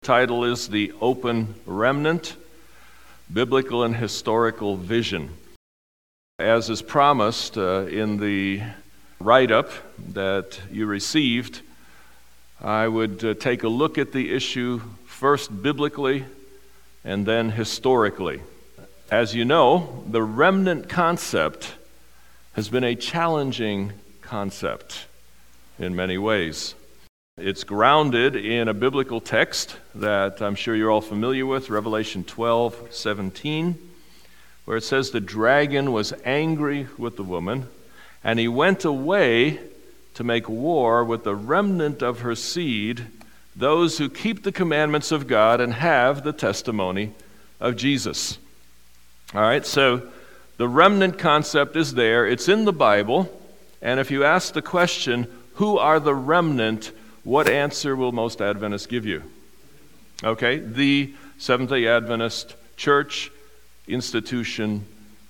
Title is The Open Remnant, Biblical and Historical Vision. As is promised in the write-up that you received, I would take a look at the issue first biblically and then historically. As you know, the remnant concept has been a challenging concept in many ways. It's grounded in a biblical text that I'm sure you're all familiar with, Revelation 12:17, where it says the dragon was angry with the woman, and he went away to make war with the remnant of her seed, those who keep the commandments of God and have the testimony of Jesus. All right, so the remnant concept is there. It's in the Bible, and if you ask the question, who are the remnant, what answer will most Adventists give you? Okay, the Seventh-day Adventist church, institution,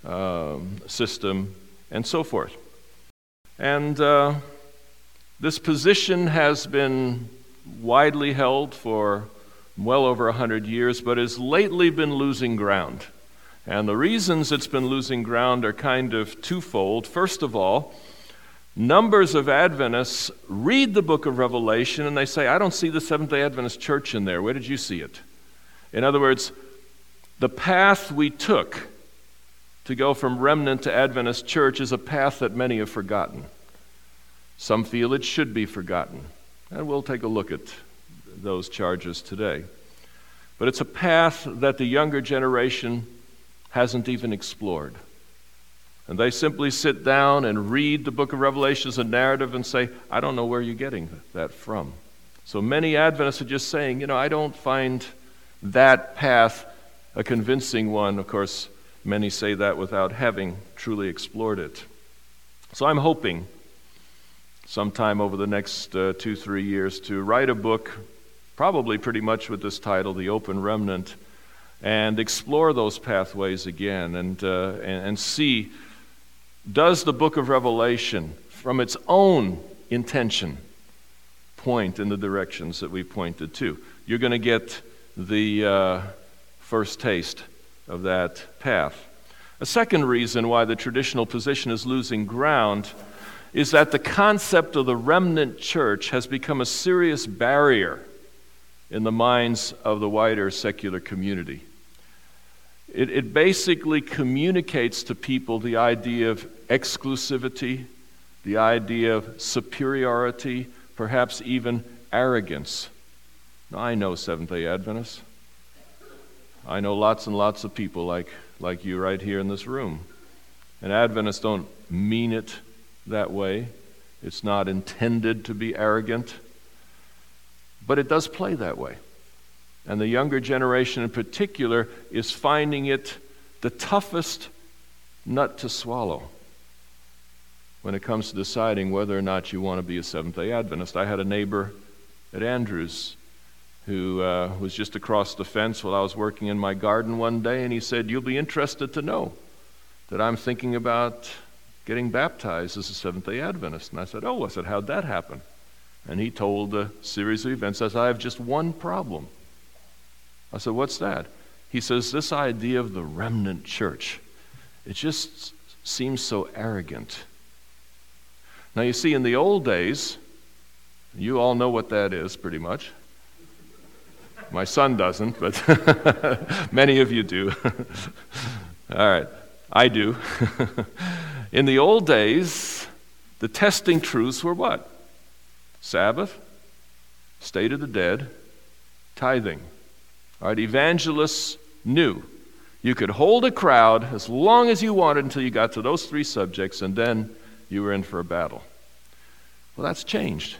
system, and so forth. And this position has been widely held for well over 100 years, but has lately been losing ground. And the reasons it's been losing ground are kind of twofold. First of all, numbers of Adventists read the book of Revelation and they say, I don't see the Seventh-day Adventist church in there. Where did you see it? In other words, the path we took to go from remnant to Adventist church is a path that many have forgotten. Some feel it should be forgotten. And we'll take a look at those charges today. But it's a path that the younger generation hasn't even explored. And they simply sit down and read the book of Revelation as a narrative and say, I don't know where you're getting that from. So many Adventists are just saying, I don't find that path a convincing one. Of course, many say that without having truly explored it. So I'm hoping sometime over the next 2-3 years to write a book, probably pretty much with this title, The Open Remnant, and explore those pathways again and see, does the book of Revelation, from its own intention, point in the directions that we pointed to? You're going to get the first taste of that path. A second reason why the traditional position is losing ground is that the concept of the remnant church has become a serious barrier in the minds of the wider secular community. It basically communicates to people the idea of exclusivity, the idea of superiority, perhaps even arrogance. Now, I know Seventh-day Adventists. I know lots and lots of people like you right here in this room. And Adventists don't mean it that way. It's not intended to be arrogant. But it does play that way. And the younger generation in particular is finding it the toughest nut to swallow when it comes to deciding whether or not you want to be a Seventh-day Adventist. I had a neighbor at Andrews who was just across the fence while I was working in my garden one day, and he said, you'll be interested to know that I'm thinking about getting baptized as a Seventh-day Adventist. And I said, how'd that happen? And he told a series of events. I said, I have just one problem. I said, what's that? He says, this idea of the remnant church, it just seems so arrogant. Now you see, in the old days, you all know what that is pretty much. My son doesn't, but many of you do. All right, I do. In the old days, the testing truths were what? Sabbath, state of the dead, tithing. All right, evangelists knew you could hold a crowd as long as you wanted until you got to those three subjects, and then you were in for a battle. Well, that's changed.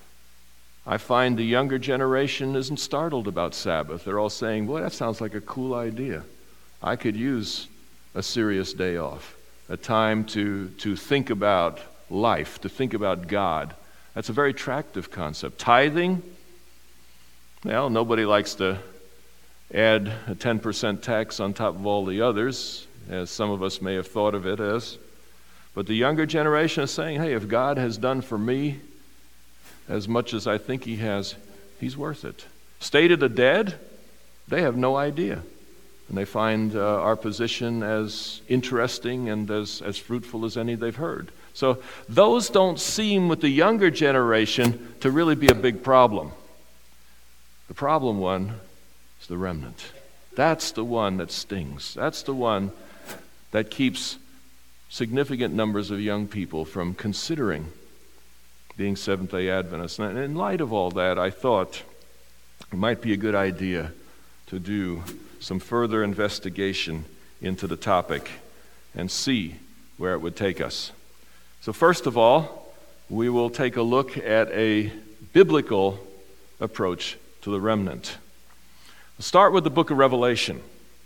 I find the younger generation isn't startled about Sabbath. They're all saying, boy, that sounds like a cool idea. I could use a serious day off, a time to think about life, to think about God. That's a very attractive concept. Tithing, well, nobody likes to add a 10% tax on top of all the others, as some of us may have thought of it as. But the younger generation is saying, hey, if God has done for me as much as I think he has, he's worth it. State of the dead, they have no idea. And they find our position as interesting and as fruitful as any they've heard. So those don't seem, with the younger generation, to really be a big problem. The problem one is the remnant. That's the one that stings. That's the one that keeps significant numbers of young people from considering being Seventh-day Adventists. And in light of all that, I thought it might be a good idea to do some further investigation into the topic and see where it would take us. So first of all, we will take a look at a biblical approach to the remnant. We'll start with the book of Revelation.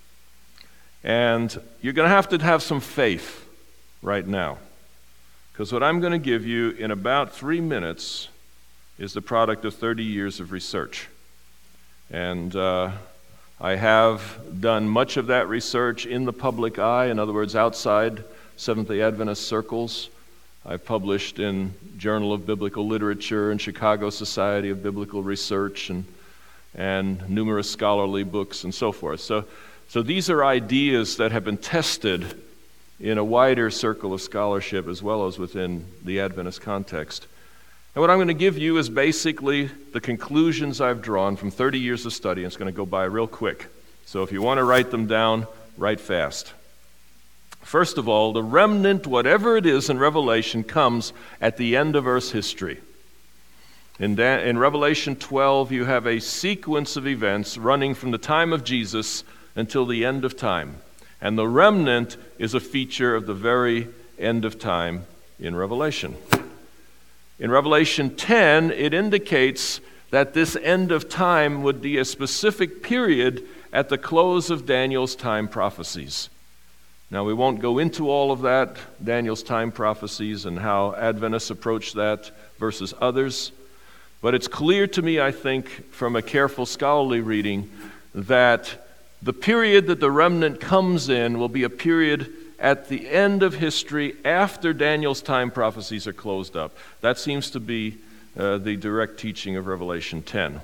And you're going to have some faith right now, because what I'm going to give you in about 3 minutes is the product of 30 years of research. And I have done much of that research in the public eye, in other words, outside Seventh-day Adventist circles. I've published in Journal of Biblical Literature and Chicago Society of Biblical Research and numerous scholarly books and so forth. So these are ideas that have been tested in a wider circle of scholarship as well as within the Adventist context. And what I'm going to give you is basically the conclusions I've drawn from 30 years of study. It's going to go by real quick. So if you want to write them down, write fast. First of all, the remnant, whatever it is in Revelation, comes at the end of Earth's history. In Revelation 12, you have a sequence of events running from the time of Jesus until the end of time. And the remnant is a feature of the very end of time in Revelation. In Revelation 10, it indicates that this end of time would be a specific period at the close of Daniel's time prophecies. Now, we won't go into all of that, Daniel's time prophecies and how Adventists approach that versus others, but it's clear to me, I think, from a careful scholarly reading, that the period that the remnant comes in will be a period at the end of history after Daniel's time prophecies are closed up. That seems to be the direct teaching of Revelation 10.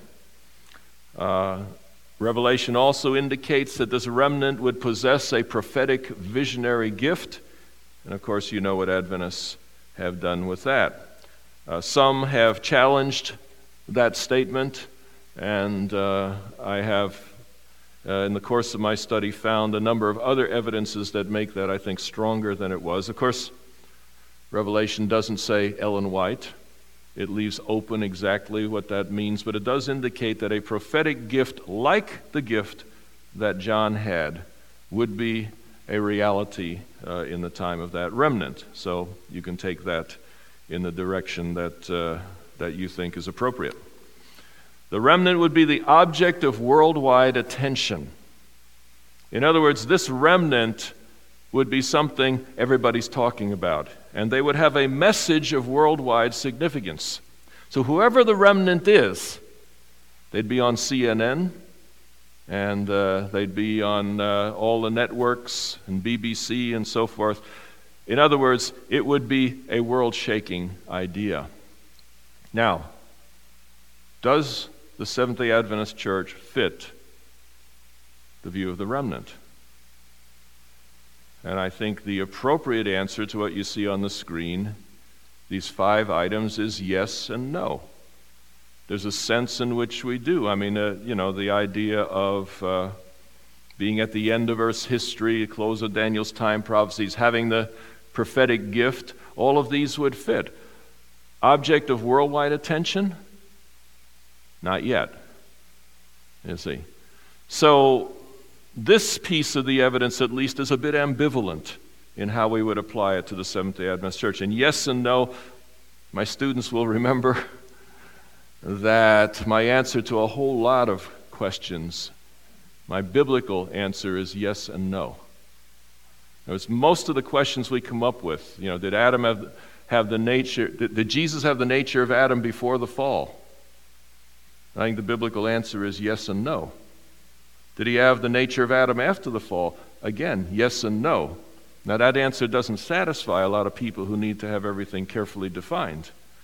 Revelation also indicates that this remnant would possess a prophetic visionary gift. And of course, you know what Adventists have done with that. Some have challenged that statement, and I have, in the course of my study, found a number of other evidences that make that, I think, stronger than it was. Of course, Revelation doesn't say Ellen White. It leaves open exactly what that means, but it does indicate that a prophetic gift like the gift that John had would be a reality in the time of that remnant. So you can take that in the direction that you think is appropriate. The remnant would be the object of worldwide attention. In other words, this remnant would be something everybody's talking about, and they would have a message of worldwide significance. So whoever the remnant is, they'd be on CNN, and they'd be on all the networks and BBC and so forth. In other words, it would be a world-shaking idea. Now, does the Seventh-day Adventist Church fit the view of the remnant? And I think the appropriate answer to what you see on the screen, these 5 items, is yes and no. There's a sense in which we do. I mean, the idea of being at the end of Earth's history, close of Daniel's time prophecies, having the prophetic gift, all of these would fit. Object of worldwide attention? Not yet. You see. So this piece of the evidence, at least, is a bit ambivalent in how we would apply it to the Seventh-day Adventist Church. And yes and no, my students will remember that my answer to a whole lot of questions, my biblical answer is yes and no. It's most of the questions we come up with. Did Adam have the nature? Did Jesus have the nature of Adam before the fall? I think the biblical answer is yes and no. Did he have the nature of Adam after the fall? Again, yes and no. Now that answer doesn't satisfy a lot of people who need to have everything carefully defined.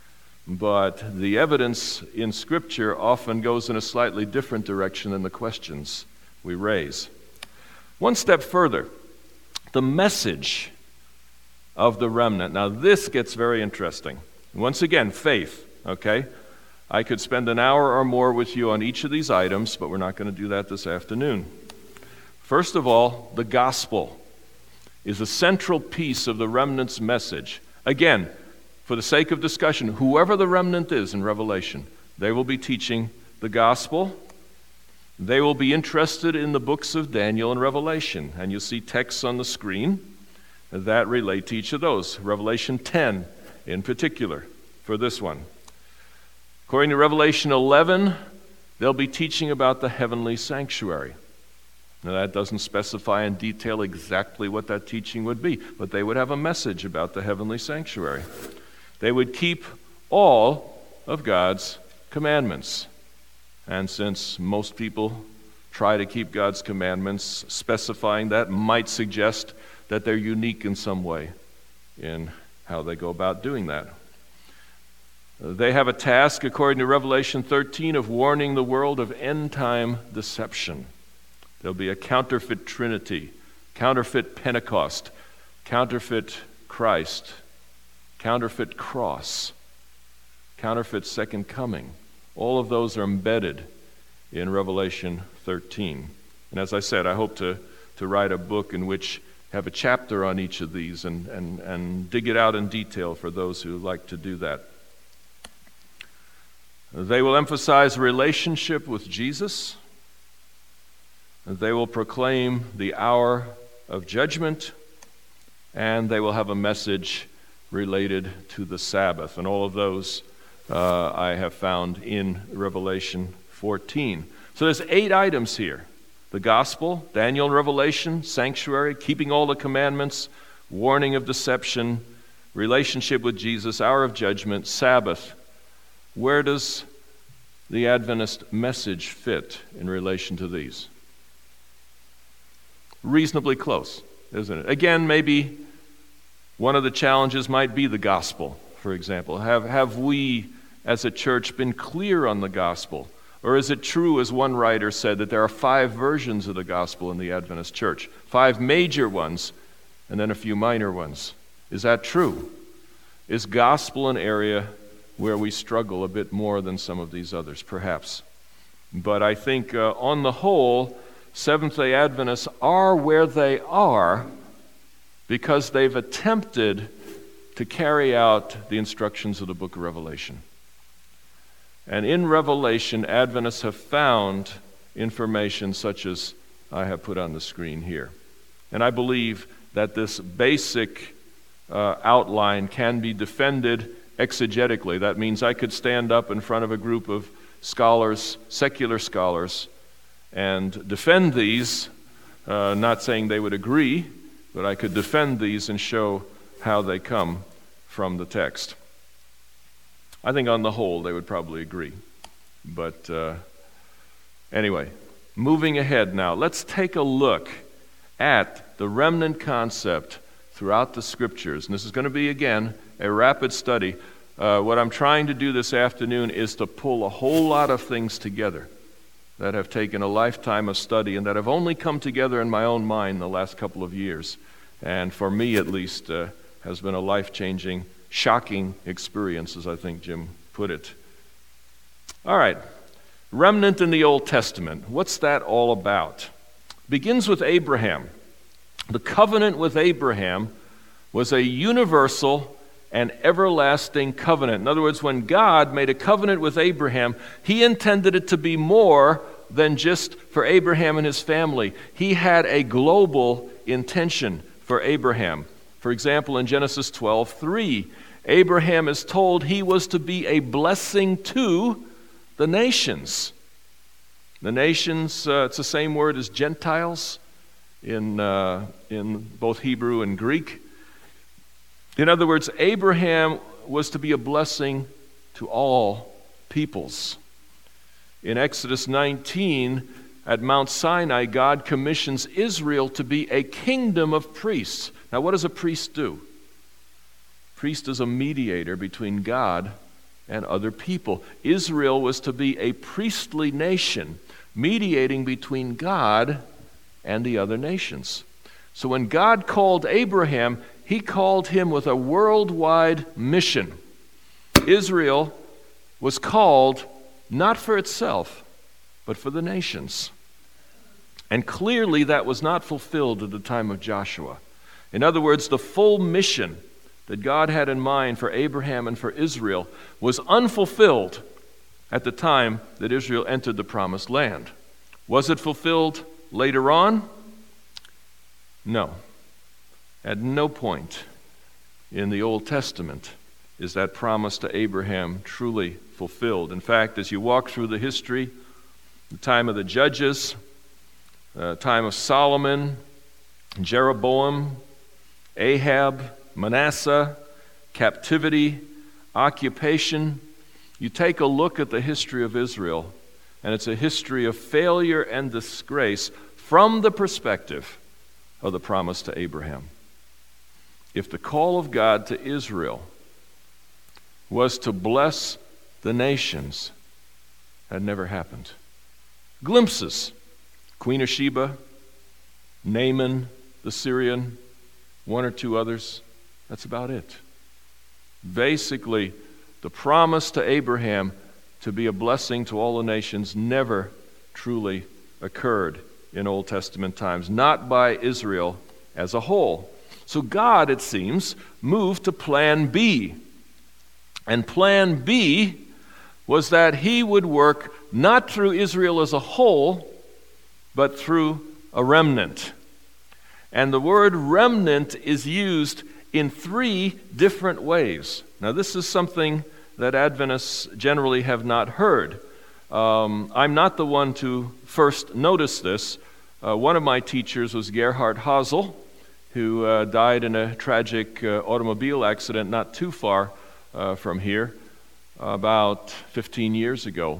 but the evidence in Scripture often goes in a slightly different direction than the questions we raise. One step further, the message of the remnant. Now this gets very interesting. Once again, faith, okay? I could spend an hour or more with you on each of these items, but we're not going to do that this afternoon. First of all, the gospel is a central piece of the remnant's message. Again, for the sake of discussion, whoever the remnant is in Revelation, they will be teaching the gospel. They will be interested in the books of Daniel and Revelation, and you'll see texts on the screen that relate to each of those. Revelation 10 in particular for this one. According to Revelation 11, they'll be teaching about the heavenly sanctuary. Now that doesn't specify in detail exactly what that teaching would be, but they would have a message about the heavenly sanctuary. They would keep all of God's commandments. And since most people try to keep God's commandments, specifying that might suggest that they're unique in some way in how they go about doing that. They have a task, according to Revelation 13, of warning the world of end-time deception. There'll be a counterfeit Trinity, counterfeit Pentecost, counterfeit Christ, counterfeit cross, counterfeit second coming. All of those are embedded in Revelation 13. And as I said, I hope to write a book in which have a chapter on each of these and dig it out in detail for those who like to do that. They will emphasize relationship with Jesus. They will proclaim the hour of judgment, and they will have a message related to the Sabbath. And all of those I have found in Revelation 14. So there's 8 items here. The gospel, Daniel and Revelation, sanctuary, keeping all the commandments, warning of deception, relationship with Jesus, hour of judgment, Sabbath. Where does the Adventist message fit in relation to these? Reasonably close, isn't it? Again, maybe one of the challenges might be the gospel, for example. Have we as a church been clear on the gospel? Or is it true, as one writer said, that there are 5 versions of the gospel in the Adventist church? 5 major ones, and then a few minor ones. Is that true? Is gospel an area where we struggle a bit more than some of these others? Perhaps. But I think on the whole, Seventh-day Adventists are where they are because they've attempted to carry out the instructions of the book of Revelation. And in Revelation, Adventists have found information such as I have put on the screen here. And I believe that this basic outline can be defended exegetically. That means I could stand up in front of a group of scholars, secular scholars, and defend these, not saying they would agree, but I could defend these and show how they come from the text. I think on the whole they would probably agree. But anyway, moving ahead now, let's take a look at the remnant concept throughout the Scriptures. And this is going to be, again, a rapid study. What I'm trying to do this afternoon is to pull a whole lot of things together that have taken a lifetime of study and that have only come together in my own mind the last couple of years. And for me, at least, has been a life-changing, shocking experience, as I think Jim put it. All right, remnant in the Old Testament. What's that all about? Begins with Abraham. The covenant with Abraham was a universal and everlasting covenant. In other words, when God made a covenant with Abraham, he intended it to be more than just for Abraham and his family. He had a global intention for Abraham. For example, in Genesis 12:3, Abraham is told he was to be a blessing to the nations. The nations, it's the same word as Gentiles in both Hebrew and Greek. In other words, Abraham was to be a blessing to all peoples. In Exodus 19, at Mount Sinai, God commissions Israel to be a kingdom of priests. Now, what does a priest do? A priest is a mediator between God and other people. Israel was to be a priestly nation, mediating between God and the other nations. So when God called Abraham, he called him with a worldwide mission. Israel was called not for itself, but for the nations. And clearly that was not fulfilled at the time of Joshua. In other words, the full mission that God had in mind for Abraham and for Israel was unfulfilled at the time that Israel entered the promised land. Was it fulfilled later on? No. At no point in the Old Testament is that promise to Abraham truly fulfilled. In fact, as you walk through the history, the time of the Judges, time of Solomon, Jeroboam, Ahab, Manasseh, captivity, occupation, you take a look at the history of Israel, and it's a history of failure and disgrace from the perspective of the promise to Abraham. If the call of God to Israel was to bless the nations, that never happened. Glimpses. Queen of Sheba, Naaman the Syrian, one or two others. That's about it. Basically, the promise to Abraham to be a blessing to all the nations never truly occurred in Old Testament times, not by Israel as a whole. So God, it seems, moved to plan B. And plan B was that he would work not through Israel as a whole, but through a remnant. And the word remnant is used in three different ways. Now, this is something that Adventists generally have not heard. I'm not the one to first notice this. One of my teachers was Gerhard Hasel, who died in a tragic automobile accident not too far from here, about 15 years ago.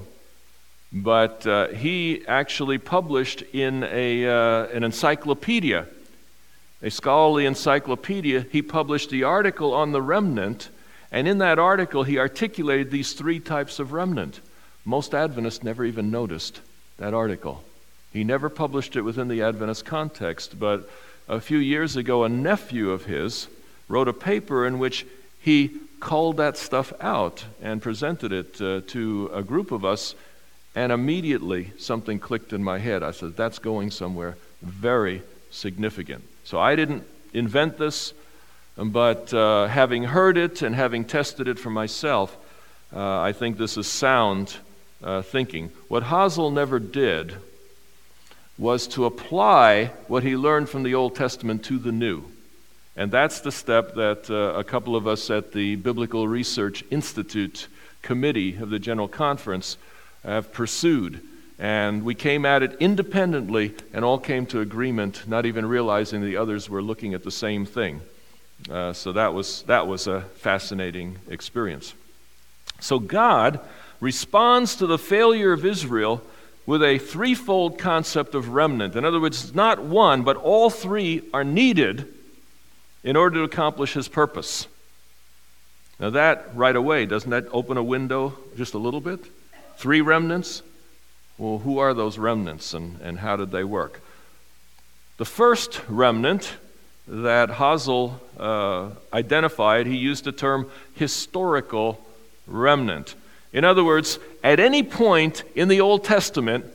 But he actually published in an encyclopedia, a scholarly encyclopedia. He published the article on the remnant, and in that article he articulated these three types of remnant. Most Adventists never even noticed that article. He never published it within the Adventist context, but a few years ago a nephew of his wrote a paper in which he culled that stuff out and presented it to a group of us, and immediately something clicked in my head. I said, that's going somewhere very significant. So I didn't invent this, but having heard it and having tested it for myself, I think this is sound thinking. What Hasel never did was to apply what he learned from the Old Testament to the New. And that's the step that a couple of us at the Biblical Research Institute Committee of the General Conference have pursued. And we came at it independently and all came to agreement, not even realizing the others were looking at the same thing. So that was a fascinating experience. So God responds to the failure of Israel with a threefold concept of remnant. In other words, not one, but all three are needed in order to accomplish his purpose. Now that, right away, doesn't that open a window just a little bit? Three remnants? Well, who are those remnants and how did they work? The first remnant that Hasel identified, he used the term historical remnant. In other words, at any point in the Old Testament,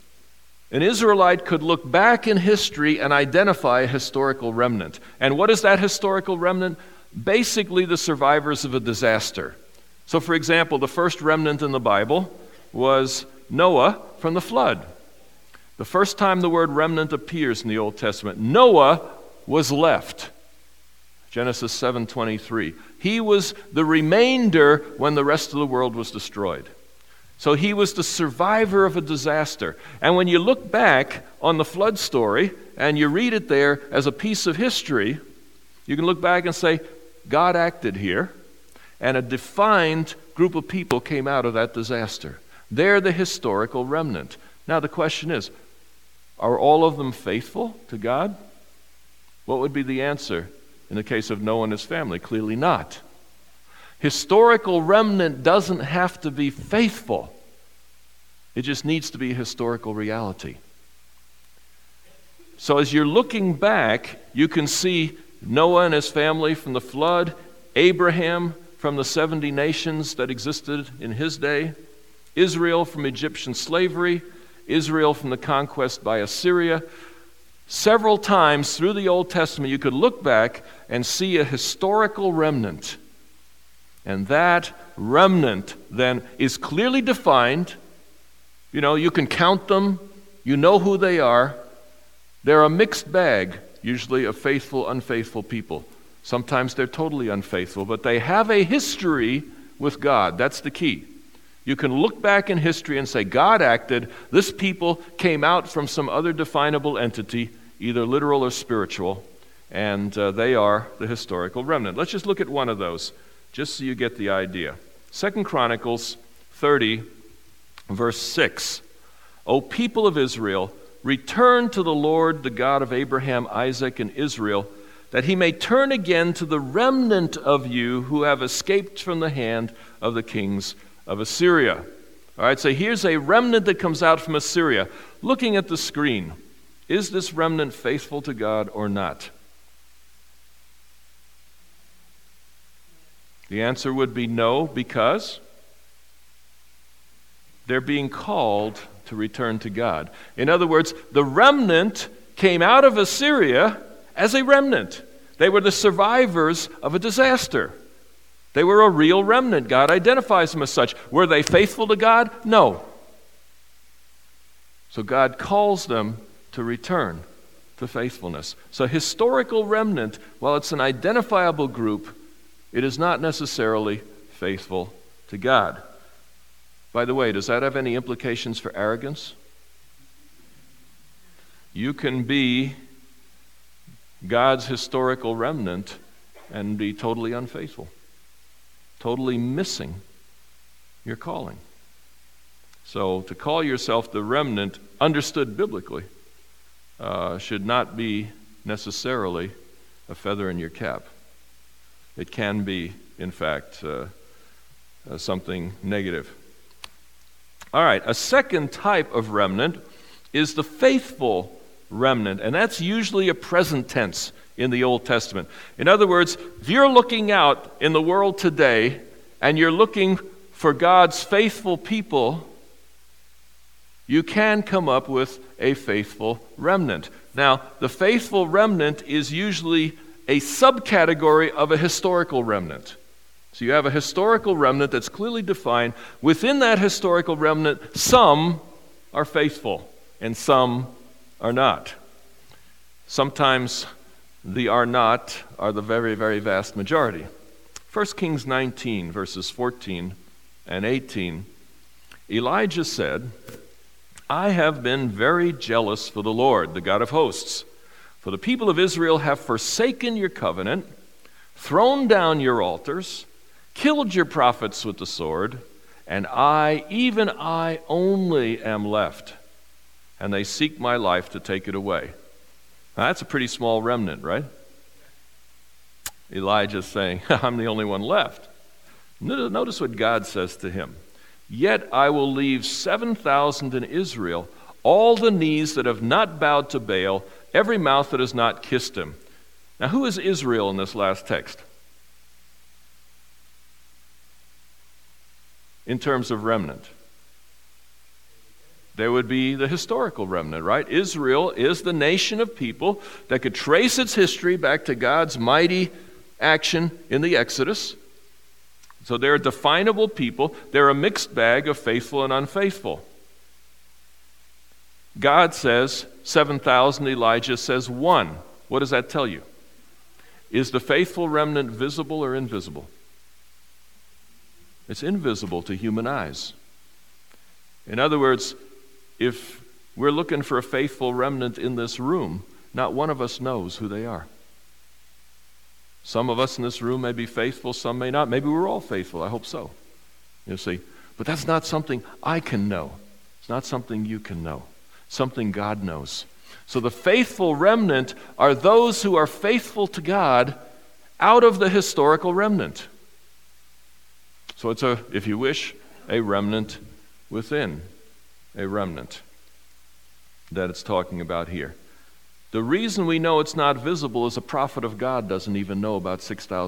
an Israelite could look back in history and identify a historical remnant. And what is that historical remnant? Basically the survivors of a disaster. So for example, the first remnant in the Bible was Noah from the flood. The first time the word remnant appears in the Old Testament, Noah was left. Genesis 7:23. He was the remainder when the rest of the world was destroyed. So he was the survivor of a disaster. And when you look back on the flood story and you read it there as a piece of history, you can look back and say, God acted here, and a defined group of people came out of that disaster. They're the historical remnant. Now the question is, are all of them faithful to God? What would be the answer in the case of Noah and his family? Clearly not. Historical remnant doesn't have to be faithful. It just needs to be a historical reality. So as you're looking back, you can see Noah and his family from the flood, Abraham from the 70 nations that existed in his day, Israel from Egyptian slavery, Israel from the conquest by Assyria. Several times through the Old Testament, you could look back and see a historical remnant. And that remnant then is clearly defined. You know, you can count them. You know who they are. They're a mixed bag, usually, of faithful, unfaithful people. Sometimes they're totally unfaithful, but they have a history with God. That's the key. You can look back in history and say, God acted. This people came out from some other definable entity, either literal or spiritual, and they are the historical remnant. Let's just look at one of those, just so you get the idea. 2 Chronicles 30, verse 6. O people of Israel, return to the Lord, the God of Abraham, Isaac, and Israel, that he may turn again to the remnant of you who have escaped from the hand of the kings of Assyria. All right, so here's a remnant that comes out from Assyria. Looking at the screen, is this remnant faithful to God or not? The answer would be no, because they're being called to return to God. In other words, the remnant came out of Assyria as a remnant. They were the survivors of a disaster. They were a real remnant. God identifies them as such. Were they faithful to God? No. So God calls them to return to faithfulness. So historical remnant, while it's an identifiable group, it is not necessarily faithful to God. By the way, does that have any implications for arrogance? You can be God's historical remnant and be totally unfaithful, totally missing your calling. So to call yourself the remnant, understood biblically, should not be necessarily a feather in your cap. It can be, in fact, something negative. All right, a second type of remnant is the faithful remnant, and that's usually a present tense in the Old Testament. In other words, if you're looking out in the world today and you're looking for God's faithful people, you can come up with a faithful remnant. Now, the faithful remnant is usually a subcategory of a historical remnant. So you have a historical remnant that's clearly defined. Within that historical remnant, some are faithful and some are not. Sometimes the are not are the very, very vast majority. 1 Kings 19, verses 14 and 18, Elijah said, I have been very jealous for the Lord, the God of hosts. For the people of Israel have forsaken your covenant, thrown down your altars, killed your prophets with the sword, and I, even I only am left, and they seek my life to take it away. Now, that's a pretty small remnant, right? Elijah's saying, I'm the only one left. Notice what God says to him. Yet I will leave 7,000 in Israel, all the knees that have not bowed to Baal, every mouth that has not kissed him. Now, who is Israel in this last text? In terms of remnant, there would be the historical remnant, right? Israel is the nation of people that could trace its history back to God's mighty action in the Exodus. So they're a definable people. They're a mixed bag of faithful and unfaithful. God says 7,000, Elijah says 1. What does that tell you? Is the faithful remnant visible or invisible? It's invisible to human eyes. In other words, if we're looking for a faithful remnant in this room, not one of us knows who they are. Some of us in this room may be faithful, some may not. Maybe we're all faithful. I hope so. You see, but that's not something I can know. It's not something you can know. Something God knows. So the faithful remnant are those who are faithful to God out of the historical remnant. So it's if you wish, a remnant within a remnant that it's talking about here. The reason we know it's not visible is a prophet of God doesn't even know about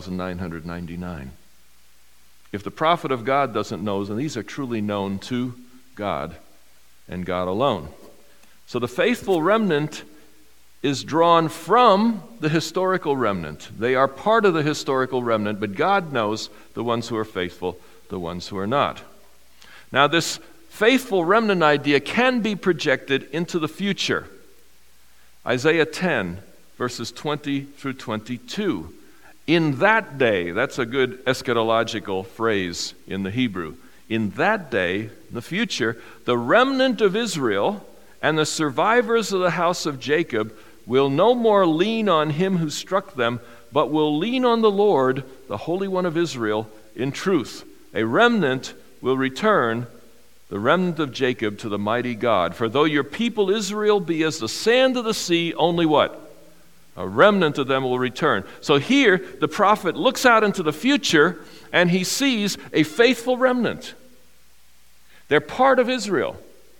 6,999. If the prophet of God doesn't know, then these are truly known to God and God alone. So the faithful remnant is drawn from the historical remnant. They are part of the historical remnant, but God knows the ones who are faithful, the ones who are not. Now, this faithful remnant idea can be projected into the future. Isaiah 10, verses 20 through 22. In that day, that's a good eschatological phrase in the Hebrew. In that day, in the future, the remnant of Israel and the survivors of the house of Jacob will no more lean on him who struck them, but will lean on the Lord, the Holy One of Israel, in truth. A remnant will return, the remnant of Jacob, to the mighty God. For though your people Israel be as the sand of the sea, only what? A remnant of them will return. So here, the prophet looks out into the future, and he sees a faithful remnant. They're part of Israel.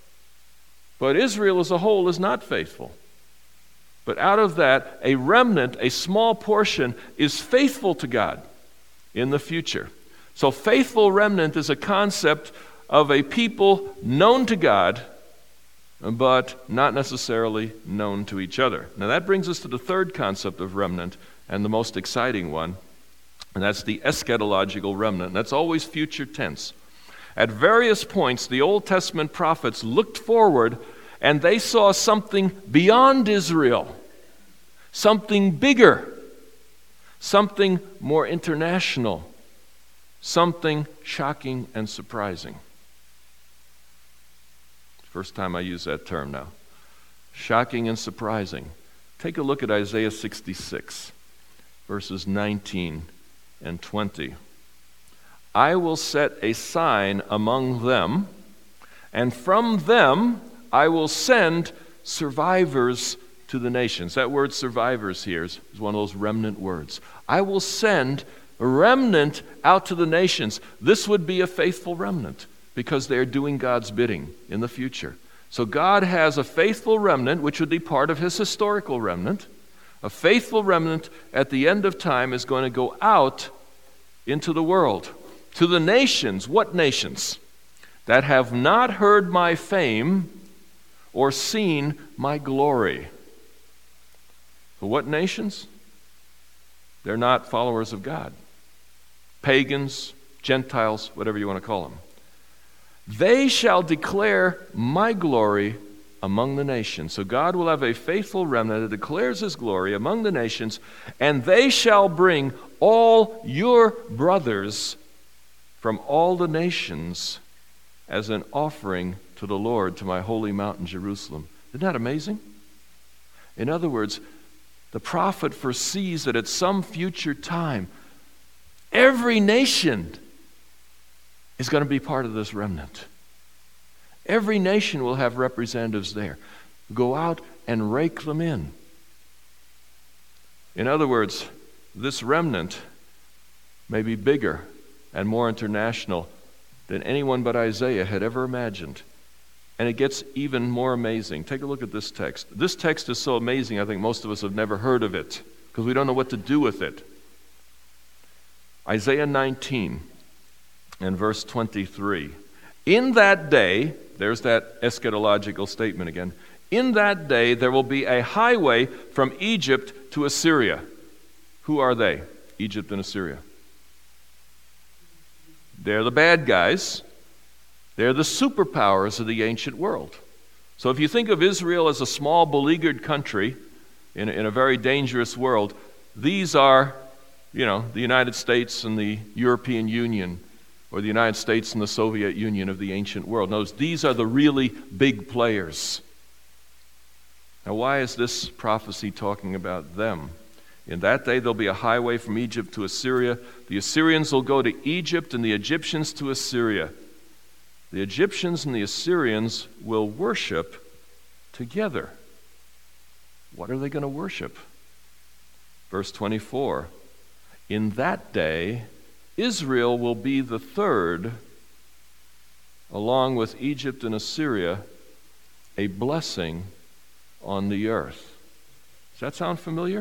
But Israel as a whole is not faithful. But out of that, a remnant, a small portion, is faithful to God in the future. So faithful remnant is a concept of a people known to God, but not necessarily known to each other. Now that brings us to the third concept of remnant, and the most exciting one, and that's the eschatological remnant. That's always future tense. At various points, the Old Testament prophets looked forward, and they saw something beyond Israel, something bigger, something more international, something shocking and surprising. First time I use that term now. Shocking and surprising. Take a look at Isaiah 66, verses 19 and 20. I will set a sign among them, and from them I will send survivors to the nations. That word survivors here is one of those remnant words. I will send a remnant out to the nations. This would be a faithful remnant because they're doing God's bidding in the future. So God has a faithful remnant, which would be part of his historical remnant. A faithful remnant at the end of time is going to go out into the world. To the nations. What nations? That have not heard my fame or seen my glory. What nations? They're not followers of God. Pagans, Gentiles, whatever you want to call them. They shall declare my glory among the nations. So God will have a faithful remnant that declares his glory among the nations, and they shall bring all your brothers from all the nations as an offering to the Lord, to my holy mountain Jerusalem. Isn't that amazing? In other words, the prophet foresees that at some future time, every nation is going to be part of this remnant. Every nation will have representatives there. Go out and rake them in. In other words, this remnant may be bigger and more international than anyone but Isaiah had ever imagined. And it gets even more amazing. Take a look at this text. This text is so amazing, I think most of us have never heard of it because we don't know what to do with it. Isaiah 19 and verse 23. In that day, there's that eschatological statement again. In that day there will be a highway from Egypt to Assyria. Who are they? Egypt and Assyria. They're the bad guys. They're the superpowers of the ancient world. So if you think of Israel as a small, beleaguered country in a very dangerous world, these are, the United States and the European Union, or the United States and the Soviet Union of the ancient world. Notice, these are the really big players. Now, why is this prophecy talking about them? In that day, there'll be a highway from Egypt to Assyria. The Assyrians will go to Egypt and the Egyptians to Assyria. The Egyptians and the Assyrians will worship together. What are they going to worship? Verse 24, in that day Israel will be the third, along with Egypt and Assyria, a blessing on the earth. Does that sound familiar?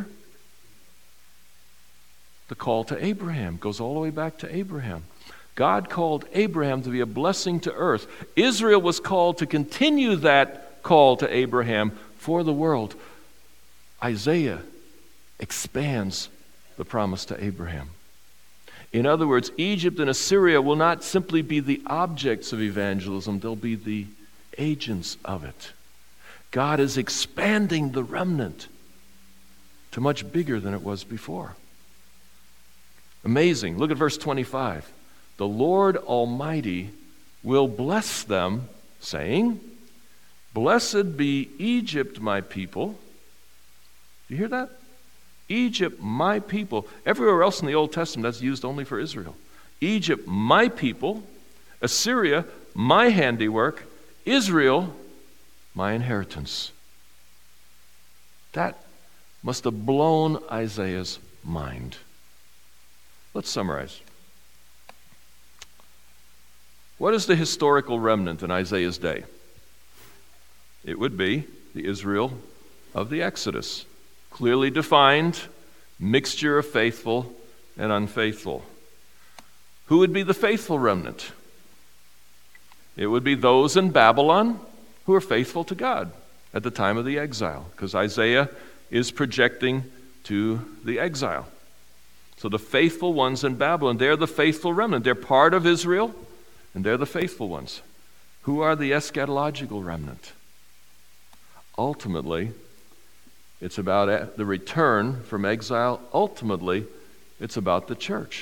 The call to Abraham goes all the way back to Abraham. God called Abraham to be a blessing to earth. Israel was called to continue that call to Abraham for the world. Isaiah expands the promise to Abraham. In other words, Egypt and Assyria will not simply be the objects of evangelism, they'll be the agents of it. God is expanding the remnant to much bigger than it was before. Amazing. Look at verse 25. The Lord Almighty will bless them, saying, "Blessed be Egypt, my people." Do you hear that? Egypt, my people. Everywhere else in the Old Testament, that's used only for Israel. Egypt, my people. Assyria, my handiwork. Israel, my inheritance. That must have blown Isaiah's mind. Let's summarize. What is the historical remnant in Isaiah's day? It would be the Israel of the Exodus. Clearly defined, mixture of faithful and unfaithful. Who would be the faithful remnant? It would be those in Babylon who are faithful to God at the time of the exile, because Isaiah is projecting to the exile. So the faithful ones in Babylon, they're the faithful remnant. They're part of Israel, and they're the faithful ones. Who are the eschatological remnant? Ultimately, it's about the return from exile. Ultimately, it's about the church.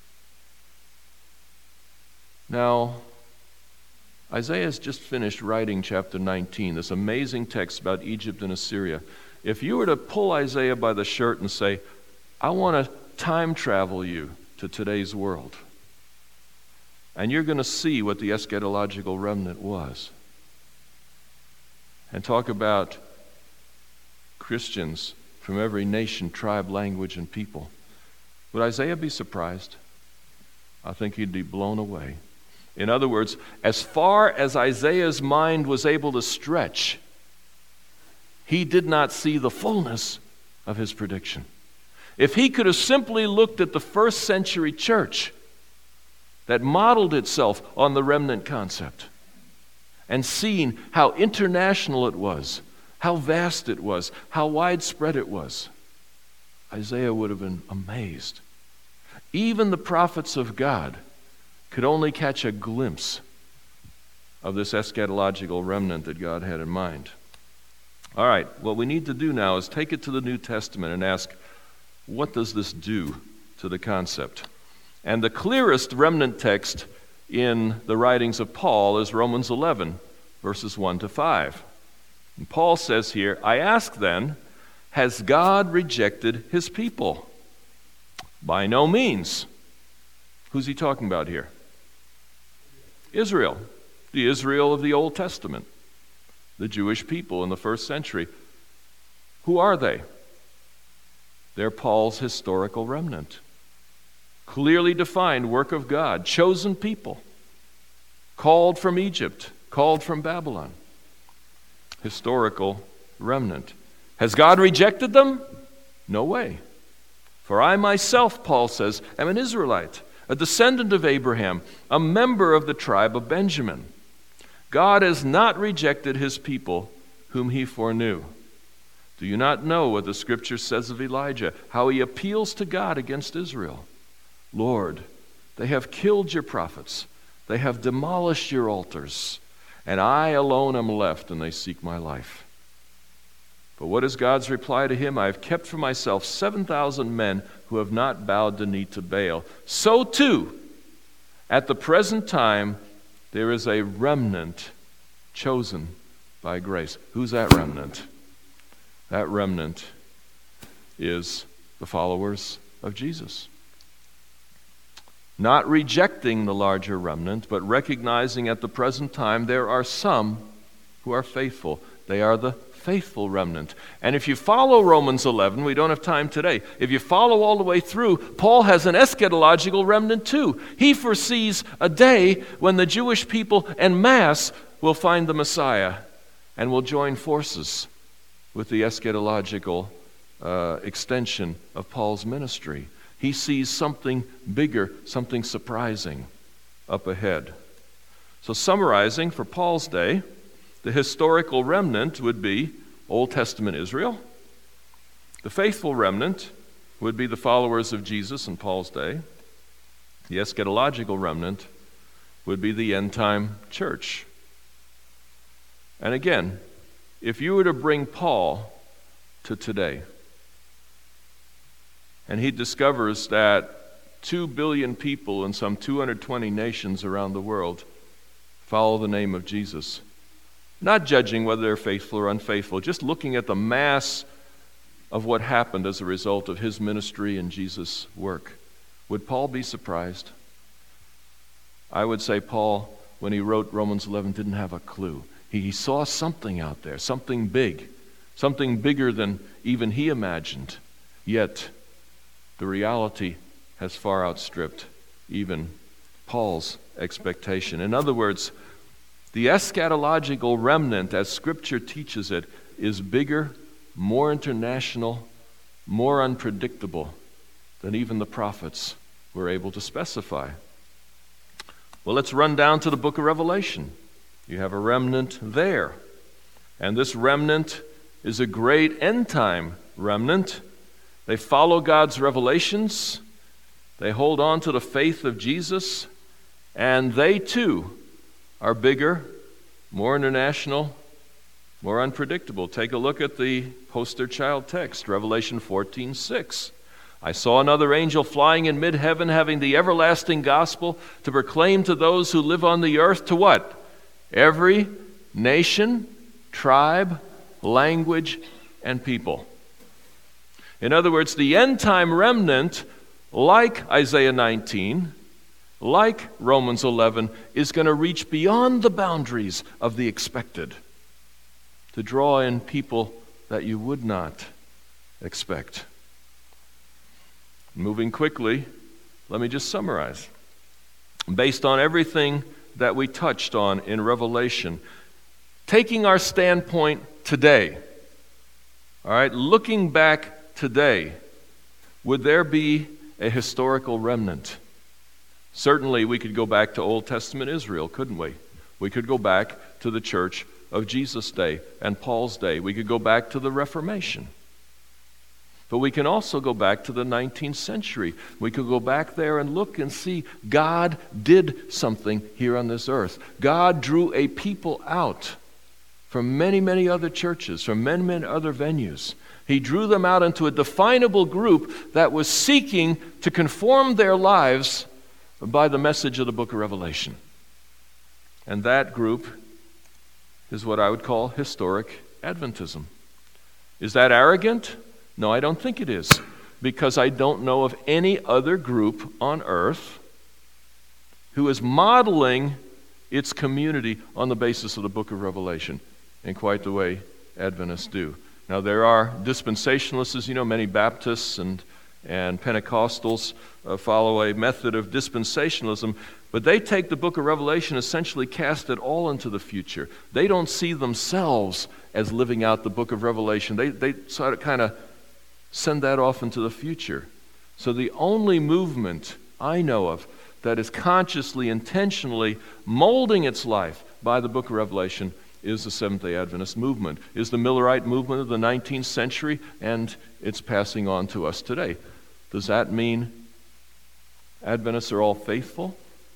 Now, Isaiah has just finished writing chapter 19, this amazing text about Egypt and Assyria. If you were to pull Isaiah by the shirt and say, I want to time travel you to today's world, and you're going to see what the eschatological remnant was, and talk about Christians from every nation, tribe, language, and people, would Isaiah be surprised? I think he'd be blown away. In other words, as far as Isaiah's mind was able to stretch, he did not see the fullness of his prediction. If he could have simply looked at the first century church that modeled itself on the remnant concept and seen how international it was, how vast it was, how widespread it was, Isaiah would have been amazed. Even the prophets of God could only catch a glimpse of this eschatological remnant that God had in mind. All right, what we need to do now is take it to the New Testament and ask, what does this do to the concept? And the clearest remnant text in the writings of Paul is Romans 11, verses 1 to 5. And Paul says here, I ask then, has God rejected his people? By no means. Who's he talking about here? Israel, the Israel of the Old Testament, the Jewish people in the first century. Who are they? They're Paul's historical remnant. Clearly defined work of God, chosen people, called from Egypt, called from Babylon. Historical remnant. Has God rejected them? No way. For I myself, Paul says, am an Israelite, a descendant of Abraham, a member of the tribe of Benjamin. God has not rejected his people whom he foreknew. Do you not know what the scripture says of Elijah, how he appeals to God against Israel? Lord, they have killed your prophets, they have demolished your altars, and I alone am left, and they seek my life. But what is God's reply to him? I have kept for myself 7,000 men who have not bowed the knee to Baal. So too, at the present time, there is a remnant chosen by grace. Who's that remnant? That remnant is the followers of Jesus. Not rejecting the larger remnant, but recognizing at the present time there are some who are faithful. They are the faithful remnant. And if you follow Romans 11, we don't have time today. If you follow all the way through, Paul has an eschatological remnant too. He foresees a day when the Jewish people en masse will find the Messiah and will join forces with the eschatological extension of Paul's ministry. He sees something bigger, something surprising up ahead. So summarizing, for Paul's day, the historical remnant would be Old Testament Israel. The faithful remnant would be the followers of Jesus in Paul's day. The eschatological remnant would be the end-time church. And again, if you were to bring Paul to today, and he discovers that 2 billion people in some 220 nations around the world follow the name of Jesus, not judging whether they're faithful or unfaithful, just looking at the mass of what happened as a result of his ministry and Jesus' work, would Paul be surprised? I would say Paul, when he wrote Romans 11, didn't have a clue. He saw something out there, something big, something bigger than even he imagined. Yet, the reality has far outstripped even Paul's expectation. In other words, the eschatological remnant, as Scripture teaches it, is bigger, more international, more unpredictable than even the prophets were able to specify. Well, let's run down to the book of Revelation. You have a remnant there. And this remnant is a great end-time remnant. They follow God's revelations. They hold on to the faith of Jesus. And they too are bigger, more international, more unpredictable. Take a look at the poster child text, Revelation 14:6. I saw another angel flying in mid-heaven, having the everlasting gospel to proclaim to those who live on the earth, to what? Every nation, tribe, language, and people. In other words, the end-time remnant, like Isaiah 19, like Romans 11, is going to reach beyond the boundaries of the expected to draw in people that you would not expect. Moving quickly, let me just summarize. Based on everything that we touched on in Revelation, taking our standpoint today, all right, looking back today, would there be a historical remnant? Certainly, we could go back to Old Testament Israel, couldn't we? We could go back to the church of Jesus' day and Paul's day. We could go back to the Reformation. But we can also go back to the 19th century. We could go back there and look and see God did something here on this earth. God drew a people out from many, many other churches, from many, many other venues. He drew them out into a definable group that was seeking to conform their lives by the message of the book of Revelation. And that group is what I would call historic Adventism. Is that arrogant? No, I don't think it is, because I don't know of any other group on earth who is modeling its community on the basis of the book of Revelation in quite the way Adventists do. Now, there are dispensationalists, as you know, many Baptists and Pentecostals follow a method of dispensationalism, but they take the book of Revelation, essentially cast it all into the future. They don't see themselves as living out the book of Revelation. They sort of kind of send that off into the future. So the only movement I know of that is consciously, intentionally molding its life by the book of Revelation is the Seventh-day Adventist movement, is the Millerite movement of the 19th century, and it's passing on to us today. Does that mean Adventists are all faithful?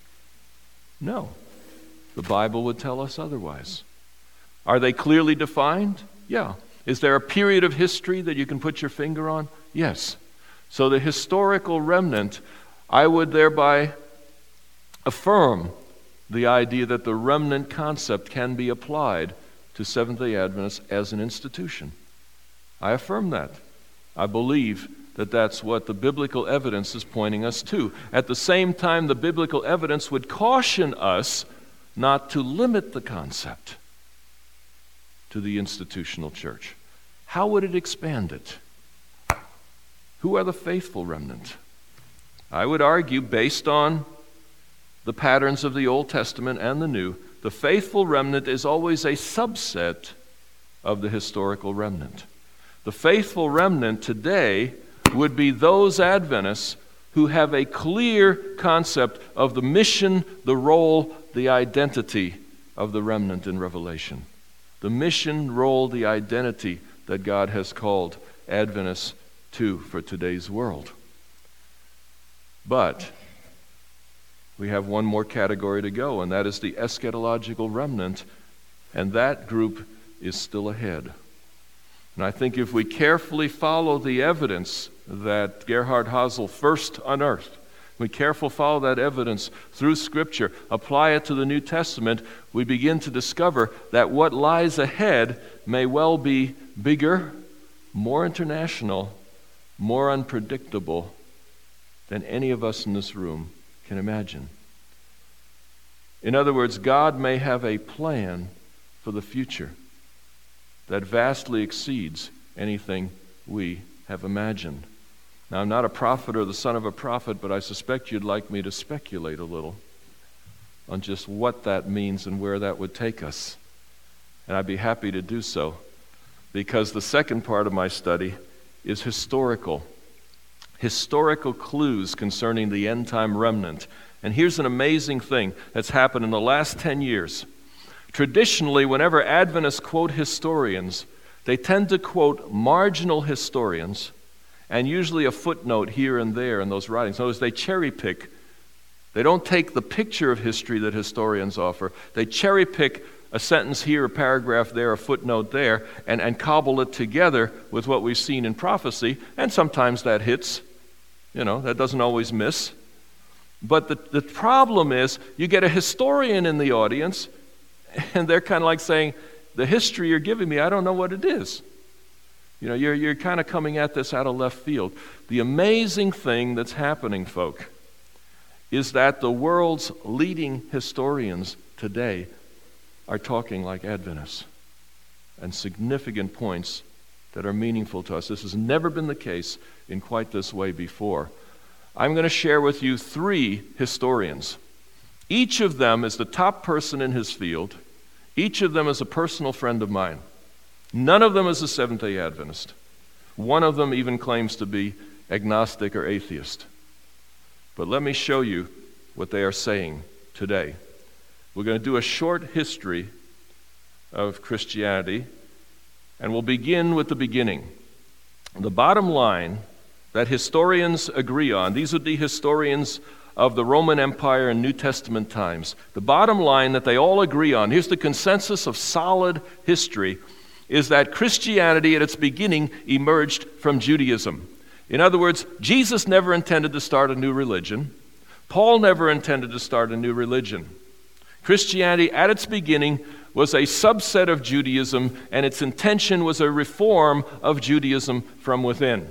No. The Bible would tell us otherwise. Are they clearly defined? Yeah. Is there a period of history that you can put your finger on? Yes. So the historical remnant, I would thereby affirm the idea that the remnant concept can be applied to Seventh-day Adventists as an institution. I affirm that. I believe that that's what the biblical evidence is pointing us to. At the same time, the biblical evidence would caution us not to limit the concept to the institutional church? How would it expand it? Who are the faithful remnant? I would argue, based on the patterns of the Old Testament and the New, the faithful remnant is always a subset of the historical remnant. The faithful remnant today would be those Adventists who have a clear concept of the mission, the role, the identity of the remnant in Revelation. The mission, role, the identity that God has called Adventists to for today's world. But we have one more category to go, and that is the eschatological remnant, and that group is still ahead. And I think if we carefully follow the evidence that Gerhard Hasel first unearthed, we carefully follow that evidence through Scripture, apply it to the New Testament, we begin to discover that what lies ahead may well be bigger, more international, more unpredictable than any of us in this room can imagine. In other words, God may have a plan for the future that vastly exceeds anything we have imagined. Now, I'm not a prophet or the son of a prophet, but I suspect you'd like me to speculate a little on just what that means and where that would take us. And I'd be happy to do so, because the second part of my study is historical clues concerning the end-time remnant. And here's an amazing thing that's happened in the last 10 years. Traditionally, whenever Adventists quote historians, they tend to quote marginal historians and usually a footnote here and there in those writings. In other words, they cherry pick. They don't take the picture of history that historians offer. They cherry pick a sentence here, a paragraph there, a footnote there, and cobble it together with what we've seen in prophecy. And sometimes that hits. That doesn't always miss. But the problem is, you get a historian in the audience, and they're kind of like saying, the history you're giving me, I don't know what it is. You're kind of coming at this out of left field. The amazing thing that's happening, folk, is that the world's leading historians today are talking like Adventists, and significant points that are meaningful to us. This has never been the case in quite this way before. I'm going to share with you 3 historians. Each of them is the top person in his field. Each of them is a personal friend of mine. None of them is a Seventh-day Adventist. One of them even claims to be agnostic or atheist. But let me show you what they are saying today. We're going to do a short history of Christianity, and we'll begin with the beginning. The bottom line that historians agree on, these would be historians of the Roman Empire and New Testament times. The bottom line that they all agree on, here's the consensus of solid history, is that Christianity at its beginning emerged from Judaism. In other words, Jesus never intended to start a new religion. Paul never intended to start a new religion. Christianity at its beginning was a subset of Judaism, and its intention was a reform of Judaism from within.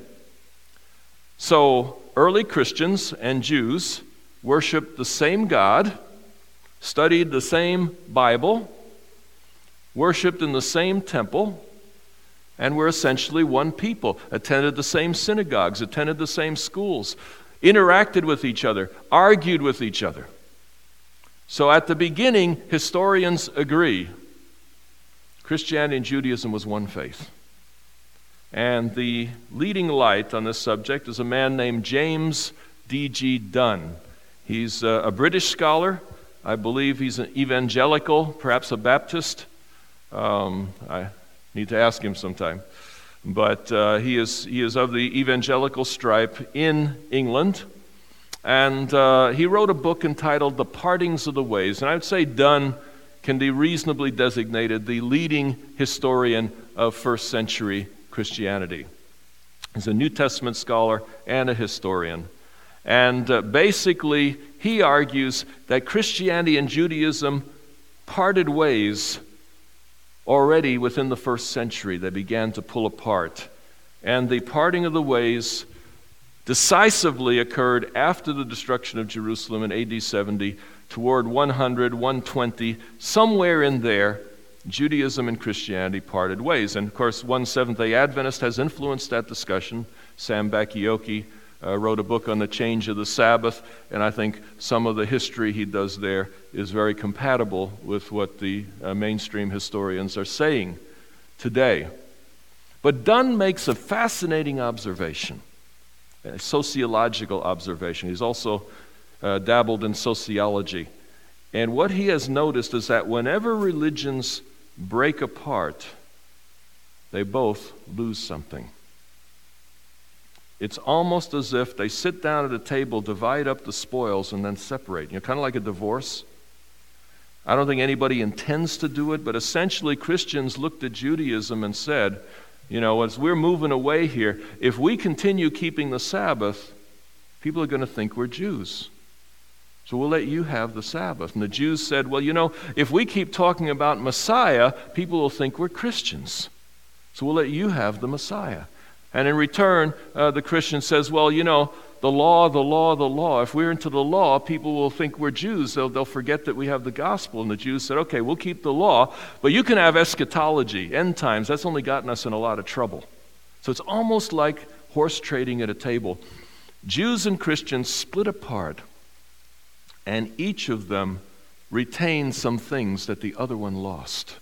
So, early Christians and Jews worshiped the same God, studied the same Bible, worshiped in the same temple, and were essentially one people, attended the same synagogues, attended the same schools, interacted with each other, argued with each other. So at the beginning, historians agree, Christianity and Judaism was one faith. And the leading light on this subject is a man named James D.G. Dunn. He's a British scholar. I believe he's an evangelical, perhaps a Baptist. I need to ask him sometime. But he is of the evangelical stripe in England. And he wrote a book entitled The Partings of the Ways. And I would say Dunn can be reasonably designated the leading historian of first century Christianity. He's a New Testament scholar and a historian. And basically, he argues that Christianity and Judaism parted ways already within the first century. They began to pull apart. And the parting of the ways decisively occurred after the destruction of Jerusalem in AD 70, toward 100, 120, somewhere in there, Judaism and Christianity parted ways. And of course, one Seventh-day Adventist has influenced that discussion. Sam Bakioki wrote a book on the change of the Sabbath, and I think some of the history he does there is very compatible with what the mainstream historians are saying today. But Dunn makes a fascinating observation, a sociological observation. He's also dabbled in sociology. And what he has noticed is that whenever religions break apart, they both lose something. It's almost as if they sit down at a table, divide up the spoils, and then separate. Kind of like a divorce. I don't think anybody intends to do it, but essentially Christians looked at Judaism and said, as we're moving away here, if we continue keeping the Sabbath, people are going to think we're Jews. So we'll let you have the Sabbath. And the Jews said, well, if we keep talking about Messiah, people will think we're Christians. So we'll let you have the Messiah. And in return, the Christian says, well, the law, the law, the law. If we're into the law, people will think we're Jews. They'll forget that we have the gospel. And the Jews said, okay, we'll keep the law, but you can have eschatology, end times. That's only gotten us in a lot of trouble. So it's almost like horse trading at a table. Jews and Christians split apart, and each of them retained some things that the other one lost.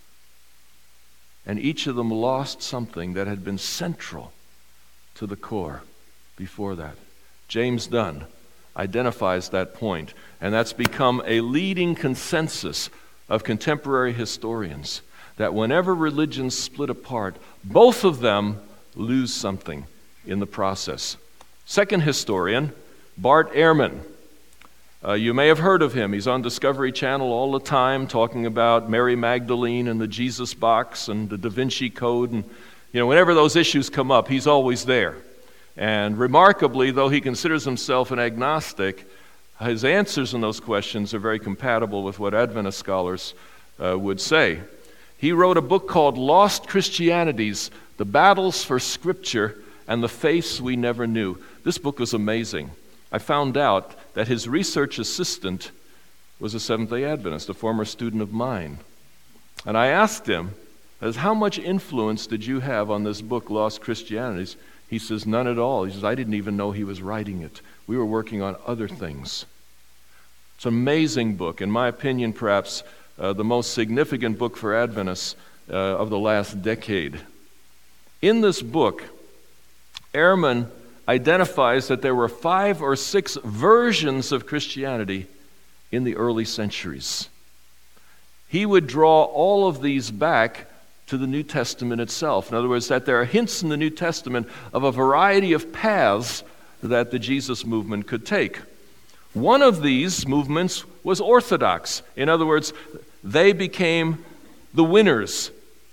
And each of them lost something that had been central to the core before that. James Dunn identifies that point, and that's become a leading consensus of contemporary historians, that whenever religions split apart, both of them lose something in the process. Second historian, Bart Ehrman. You may have heard of him. He's on Discovery Channel all the time talking about Mary Magdalene and the Jesus box and the Da Vinci Code. And whenever those issues come up, he's always there. And remarkably, though he considers himself an agnostic, his answers in those questions are very compatible with what Adventist scholars would say. He wrote a book called Lost Christianities, The Battles for Scripture and the Faiths We Never Knew. This book was amazing. I found out that his research assistant was a Seventh-day Adventist, a former student of mine. And I asked him, how much influence did you have on this book, Lost Christianities? He says, none at all. He says, I didn't even know he was writing it. We were working on other things. It's an amazing book. In my opinion, perhaps the most significant book for Adventists of the last decade. In this book, Ehrman identifies that there were 5 or 6 versions of Christianity in the early centuries. He would draw all of these back to the New Testament itself. In other words, that there are hints in the New Testament of a variety of paths that the Jesus movement could take. One of these movements was Orthodox. In other words, they became the winners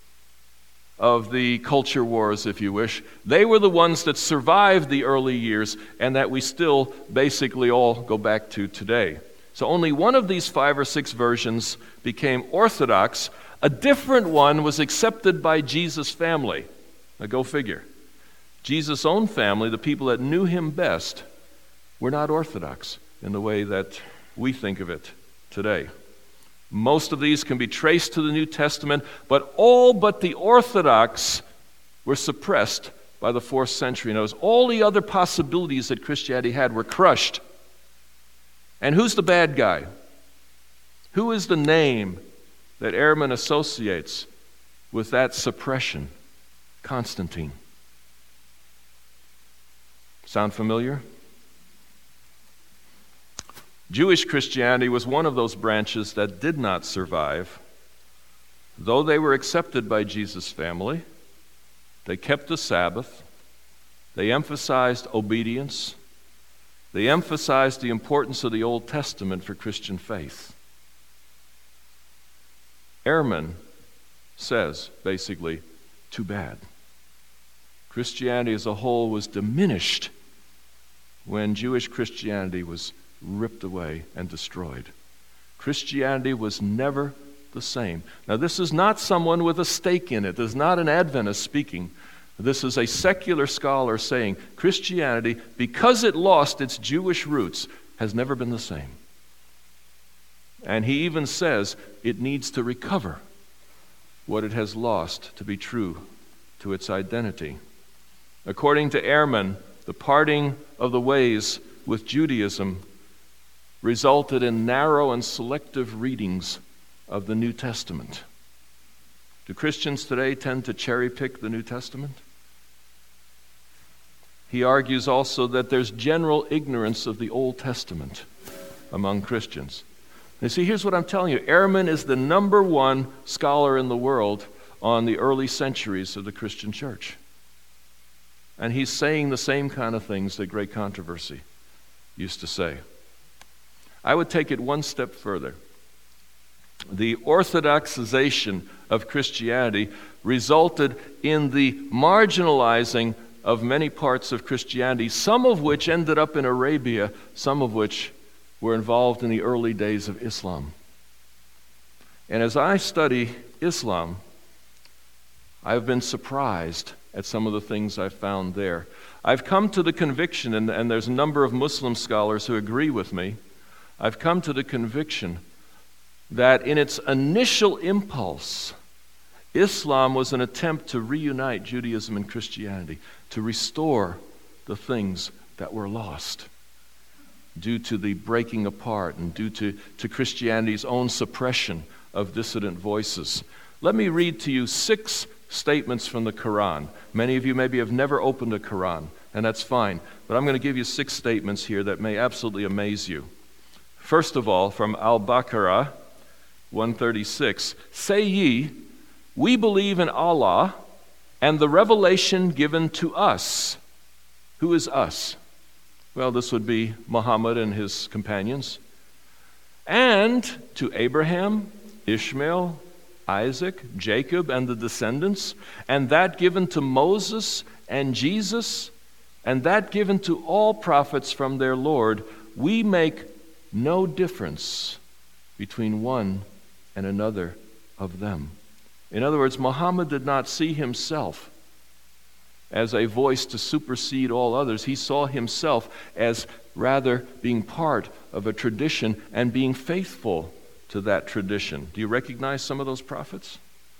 of the culture wars, if you wish. They were the ones that survived the early years and that we still basically all go back to today. So only one of these 5 or 6 versions became Orthodox. A different one was accepted by Jesus' family. Now go figure. Jesus' own family, the people that knew him best, were not Orthodox in the way that we think of it today. Most of these can be traced to the New Testament, but all but the Orthodox were suppressed by the 4th century. Notice all the other possibilities that Christianity had were crushed. And who's the bad guy? Who is the name that Ehrman associates with that suppression? Constantine. Sound familiar? Jewish Christianity was one of those branches that did not survive. Though they were accepted by Jesus' family, they kept the Sabbath, they emphasized obedience, they emphasized the importance of the Old Testament for Christian faith. Ehrman says, basically, too bad. Christianity as a whole was diminished when Jewish Christianity was ripped away and destroyed. Christianity was never the same. Now, this is not someone with a stake in it. This is not an Adventist speaking. This is a secular scholar saying Christianity, because it lost its Jewish roots, has never been the same. And he even says it needs to recover. what it has lost to be true to its identity. According to Ehrman, the parting of the ways with Judaism resulted in narrow and selective readings of the New Testament. Do Christians today tend to cherry-pick the New Testament? He argues also that there's general ignorance of the Old Testament among Christians. You see, here's what I'm telling you. Ehrman is the number one scholar in the world on the early centuries of the Christian church. And he's saying the same kind of things that Great Controversy used to say. I would take it one step further. The orthodoxization of Christianity resulted in the marginalizing of many parts of Christianity, some of which ended up in Arabia, some of which were involved in the early days of Islam. And as I study Islam, I've been surprised at some of the things I've found there. I've come to the conviction, and there's a number of Muslim scholars who agree with me, I've come to the conviction that in its initial impulse, Islam was an attempt to reunite Judaism and Christianity, to restore the things that were lost due to the breaking apart and due to Christianity's own suppression of dissident voices. Let me read to you 6 statements from the Quran. Many of you maybe have never opened a Quran, and that's fine, but I'm going to give you 6 statements here that may absolutely amaze you. First of all, from Al-Baqarah 136, "Say ye, we believe in Allah and the revelation given to us." Who is us? Well, this would be Muhammad and his companions. "And to Abraham, Ishmael, Isaac, Jacob, and the descendants, and that given to Moses and Jesus, and that given to all prophets from their Lord, we make no difference between one and another of them." In other words, Muhammad did not see himself as a voice to supersede all others. He saw himself as rather being part of a tradition and being faithful to that tradition. Do you recognize some of those prophets?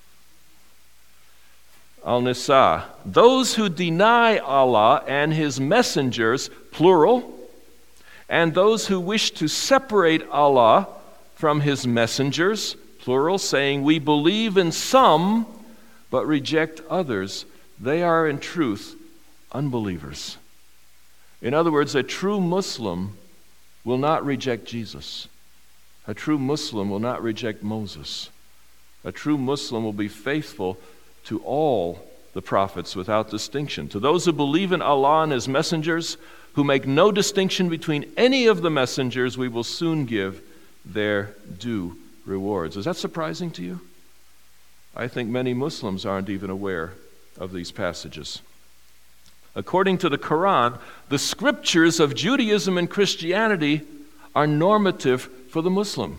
Al-Nisa, "Those who deny Allah and His messengers," plural, "and those who wish to separate Allah from His messengers," plural, saying, "We believe in some, but reject others, they are in truth unbelievers." In other words, a true Muslim will not reject Jesus. A true Muslim will not reject Moses. A true Muslim will be faithful to all the prophets without distinction. To those who believe in Allah and His messengers, who make no distinction between any of the messengers, we will soon give their due rewards. Is that surprising to you? I think many Muslims aren't even aware of these passages. According to the Quran, the scriptures of Judaism and Christianity are normative for the Muslim.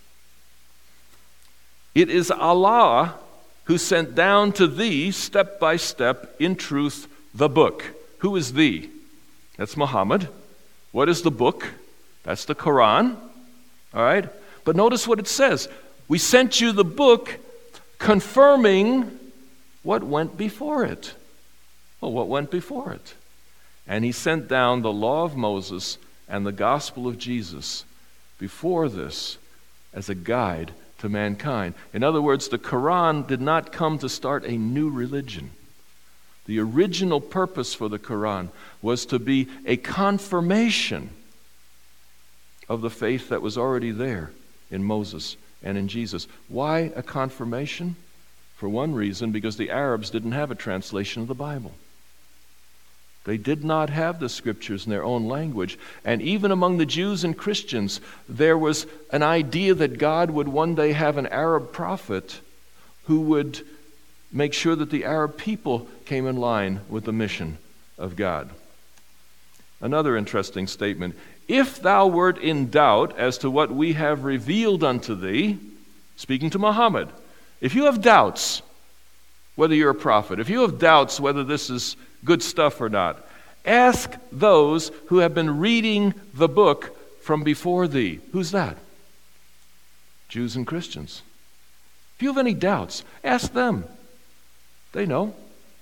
It is Allah who sent down to thee, step by step, in truth, the book. Who is thee? That's Muhammad. What is the book? That's the Quran. All right? But notice what it says. We sent you the book confirming what went before it. Well, what went before it? And He sent down the law of Moses and the gospel of Jesus before this as a guide to mankind. In other words, the Quran did not come to start a new religion. The original purpose for the Quran was to be a confirmation of the faith that was already there in Moses and in Jesus. Why a confirmation? For one reason, because the Arabs didn't have a translation of the Bible. They did not have the scriptures in their own language. And even among the Jews and Christians, there was an idea that God would one day have an Arab prophet who would make sure that the Arab people came in line with the mission of God. Another interesting statement. If thou wert in doubt as to what we have revealed unto thee, speaking to Muhammad, if you have doubts whether you're a prophet, if you have doubts whether this is good stuff or not, ask those who have been reading the book from before thee. Who's that? Jews and Christians. If you have any doubts, ask them. They know.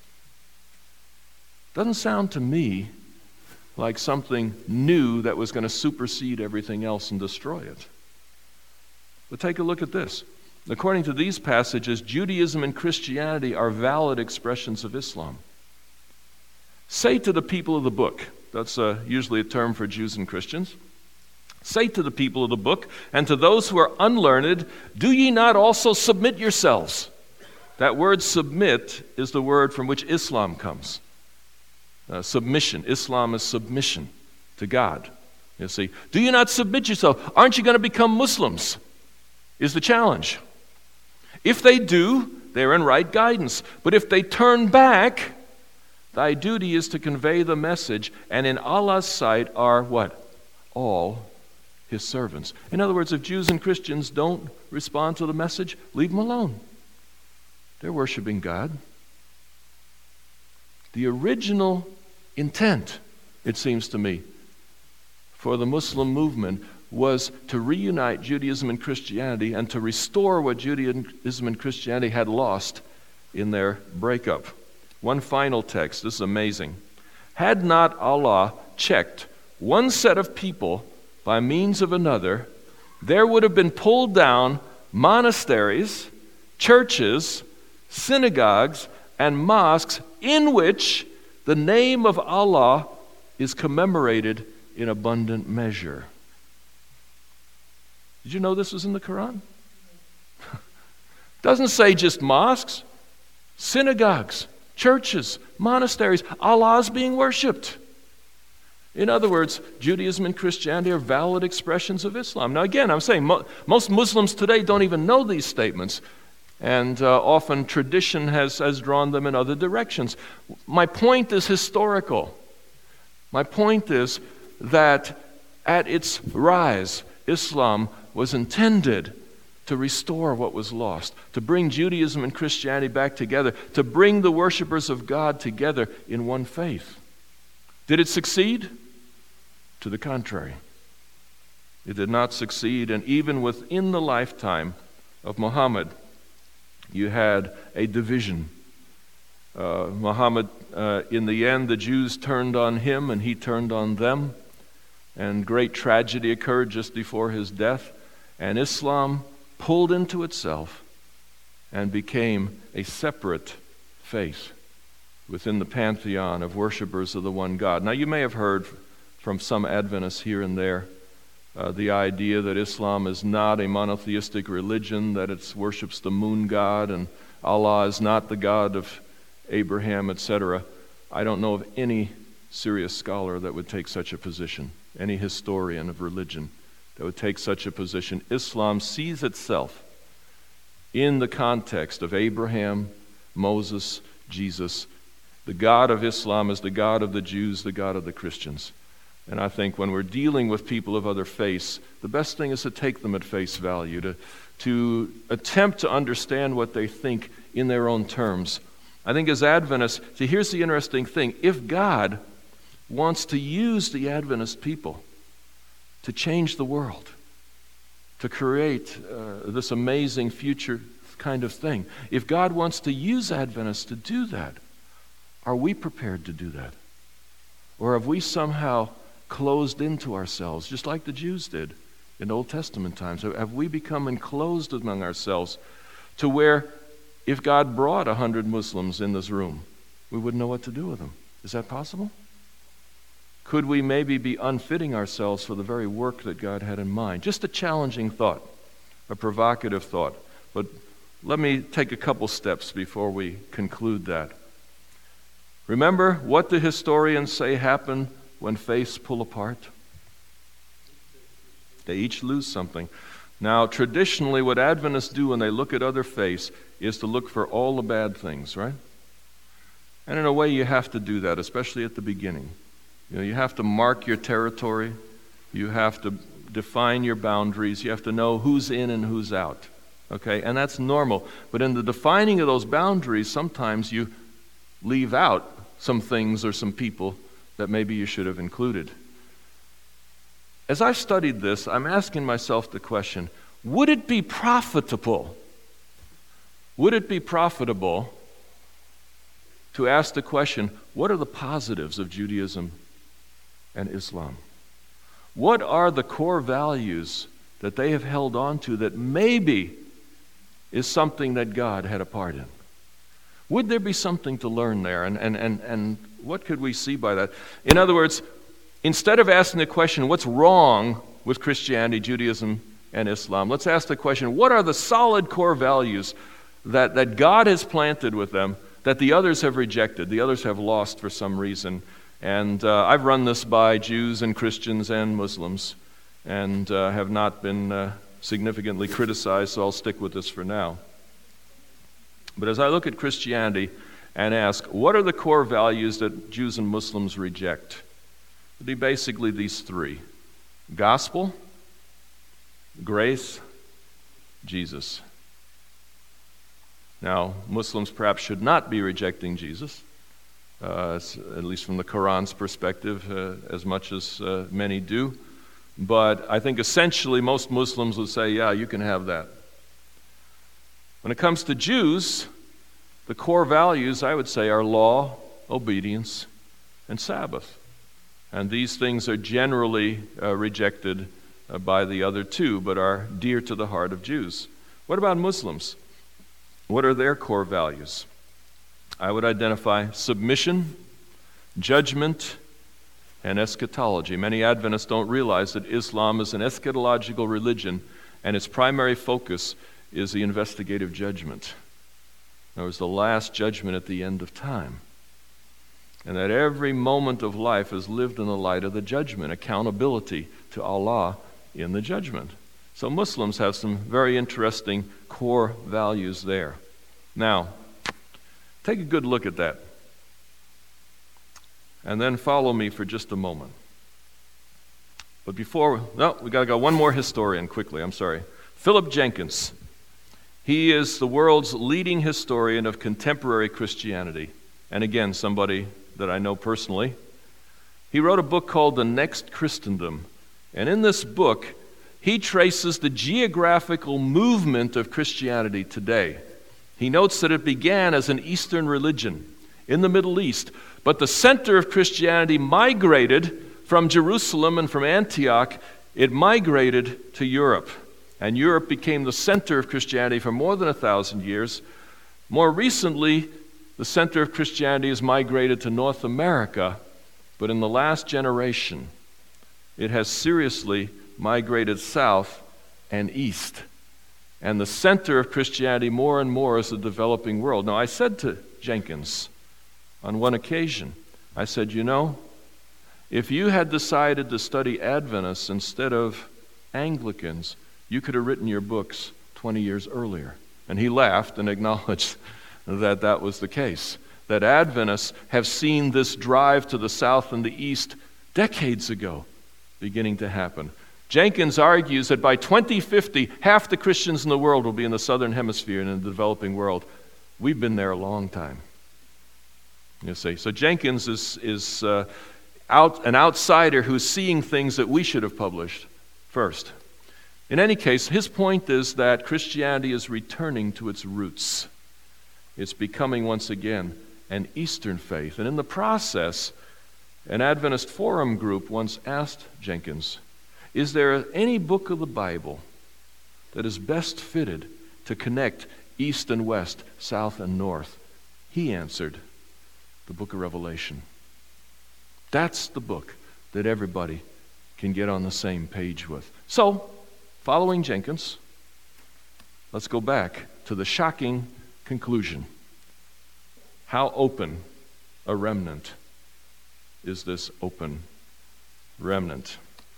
Doesn't sound to me like something new that was going to supersede everything else and destroy it. But take a look at this. According to these passages, Judaism and Christianity are valid expressions of Islam. Say to the people of the book, that's usually a term for Jews and Christians, say to the people of the book, and to those who are unlearned, do ye not also submit yourselves? That word submit is the word from which Islam comes. Submission. Islam is submission to God. You see, do you not submit yourself? Aren't you going to become Muslims? Is the challenge. If they do, they're in right guidance. But if they turn back, thy duty is to convey the message, and in Allah's sight are what? All His servants. In other words, if Jews and Christians don't respond to the message, leave them alone. They're worshiping God. The original intent, it seems to me, for the Muslim movement was to reunite Judaism and Christianity and to restore what Judaism and Christianity had lost in their breakup. One final text, this is amazing. Had not Allah checked one set of people by means of another, there would have been pulled down monasteries, churches, synagogues, and mosques in which the name of Allah is commemorated in abundant measure. Did you know this was in the Quran? Doesn't say just mosques, synagogues, churches, monasteries. Allah is being worshipped. In other words, Judaism and Christianity are valid expressions of Islam. Now again, I'm saying most Muslims today don't even know these statements, and often tradition has drawn them in other directions. My point is historical. My point is that at its rise, Islam was intended to restore what was lost, to bring Judaism and Christianity back together, to bring the worshipers of God together in one faith. Did it succeed? To the contrary. It did not succeed, and even within the lifetime of Muhammad, you had a division. Muhammad, in the end, the Jews turned on him and he turned on them, and great tragedy occurred just before his death, and Islam pulled into itself and became a separate faith within the pantheon of worshipers of the one God. Now, you may have heard from some Adventists here and there the idea that Islam is not a monotheistic religion, that it worships the moon god, and Allah is not the God of Abraham, etc. I don't know of any serious scholar that would take such a position, any historian of religion that would take such a position. Islam sees itself in the context of Abraham, Moses, Jesus. The God of Islam is the God of the Jews, the God of the Christians. And I think when we're dealing with people of other faiths, the best thing is to take them at face value, to attempt to understand what they think in their own terms. I think as Adventists, see, here's the interesting thing. If God wants to use the Adventist people to change the world, to create this amazing future kind of thing, if God wants to use Adventists to do that, are we prepared to do that? Or have we somehow closed into ourselves, just like the Jews did in Old Testament times? Have we become enclosed among ourselves to where if God brought 100 Muslims in this room, we wouldn't know what to do with them? Is that possible? Could we maybe be unfitting ourselves for the very work that God had in mind? Just a challenging thought, a provocative thought. But let me take a couple steps before we conclude that. Remember what the historians say happened when faiths pull apart? They each lose something. Now, traditionally, what Adventists do when they look at other faiths is to look for all the bad things, right? And in a way, you have to do that, especially at the beginning. You know, you have to mark your territory. You have to define your boundaries. You have to know who's in and who's out. Okay? And that's normal. But in the defining of those boundaries, sometimes you leave out some things or some people that maybe you should have included. As I've studied this, I'm asking myself the question, would it be profitable would it be profitable to ask the question, what are the positives of Judaism and Islam? What are the core values that they have held on to that maybe is something that God had a part in? Would there be something to learn there? And what could we see by that? In other words, instead of asking the question, what's wrong with Christianity, Judaism, and Islam, let's ask the question, what are the solid core values that God has planted with them that the others have rejected, the others have lost for some reason? And I've run this by Jews and Christians and Muslims and have not been significantly criticized, so I'll stick with this for now. But as I look at Christianity and ask, what are the core values that Jews and Muslims reject? It would be basically these three: gospel, grace, Jesus. Now, Muslims perhaps should not be rejecting Jesus, at least from the Quran's perspective, as much as many do. But I think essentially most Muslims would say, yeah, you can have that. When it comes to Jews, the core values, I would say, are law, obedience, and Sabbath. And these things are generally rejected by the other two, but are dear to the heart of Jews. What about Muslims? What are their core values? I would identify submission, judgment, and eschatology. Many Adventists don't realize that Islam is an eschatological religion, and its primary focus is the investigative judgment. In other words, the last judgment at the end of time. And that every moment of life is lived in the light of the judgment, accountability to Allah in the judgment. So Muslims have some very interesting core values there. Now, take a good look at that. And then follow me for just a moment. But we got to go one more historian quickly, I'm sorry. Philip Jenkins. He is the world's leading historian of contemporary Christianity. And again, somebody that I know personally. He wrote a book called The Next Christendom. And in this book, he traces the geographical movement of Christianity today. He notes that it began as an Eastern religion in the Middle East, but the center of Christianity migrated from Jerusalem and from Antioch. It migrated to Europe, and Europe became the center of Christianity for more than 1,000 years. More recently, the center of Christianity has migrated to North America, but in the last generation, it has seriously migrated south and east. And the center of Christianity more and more is the developing world. Now, I said to Jenkins on one occasion, I said, you know, if you had decided to study Adventists instead of Anglicans, you could have written your books 20 years earlier. And he laughed and acknowledged that that was the case. That Adventists have seen this drive to the south and the east decades ago beginning to happen. Jenkins argues that by 2050, half the Christians in the world will be in the southern hemisphere and in the developing world. We've been there a long time. You see, so Jenkins is an outsider who's seeing things that we should have published first. In any case, his point is that Christianity is returning to its roots. It's becoming once again an Eastern faith. And in the process, an Adventist forum group once asked Jenkins, is there any book of the Bible that is best fitted to connect East and West, South and North? He answered, the book of Revelation. That's the book that everybody can get on the same page with. So, following Jenkins, let's go back to the shocking conclusion. How open a remnant is this open remnant?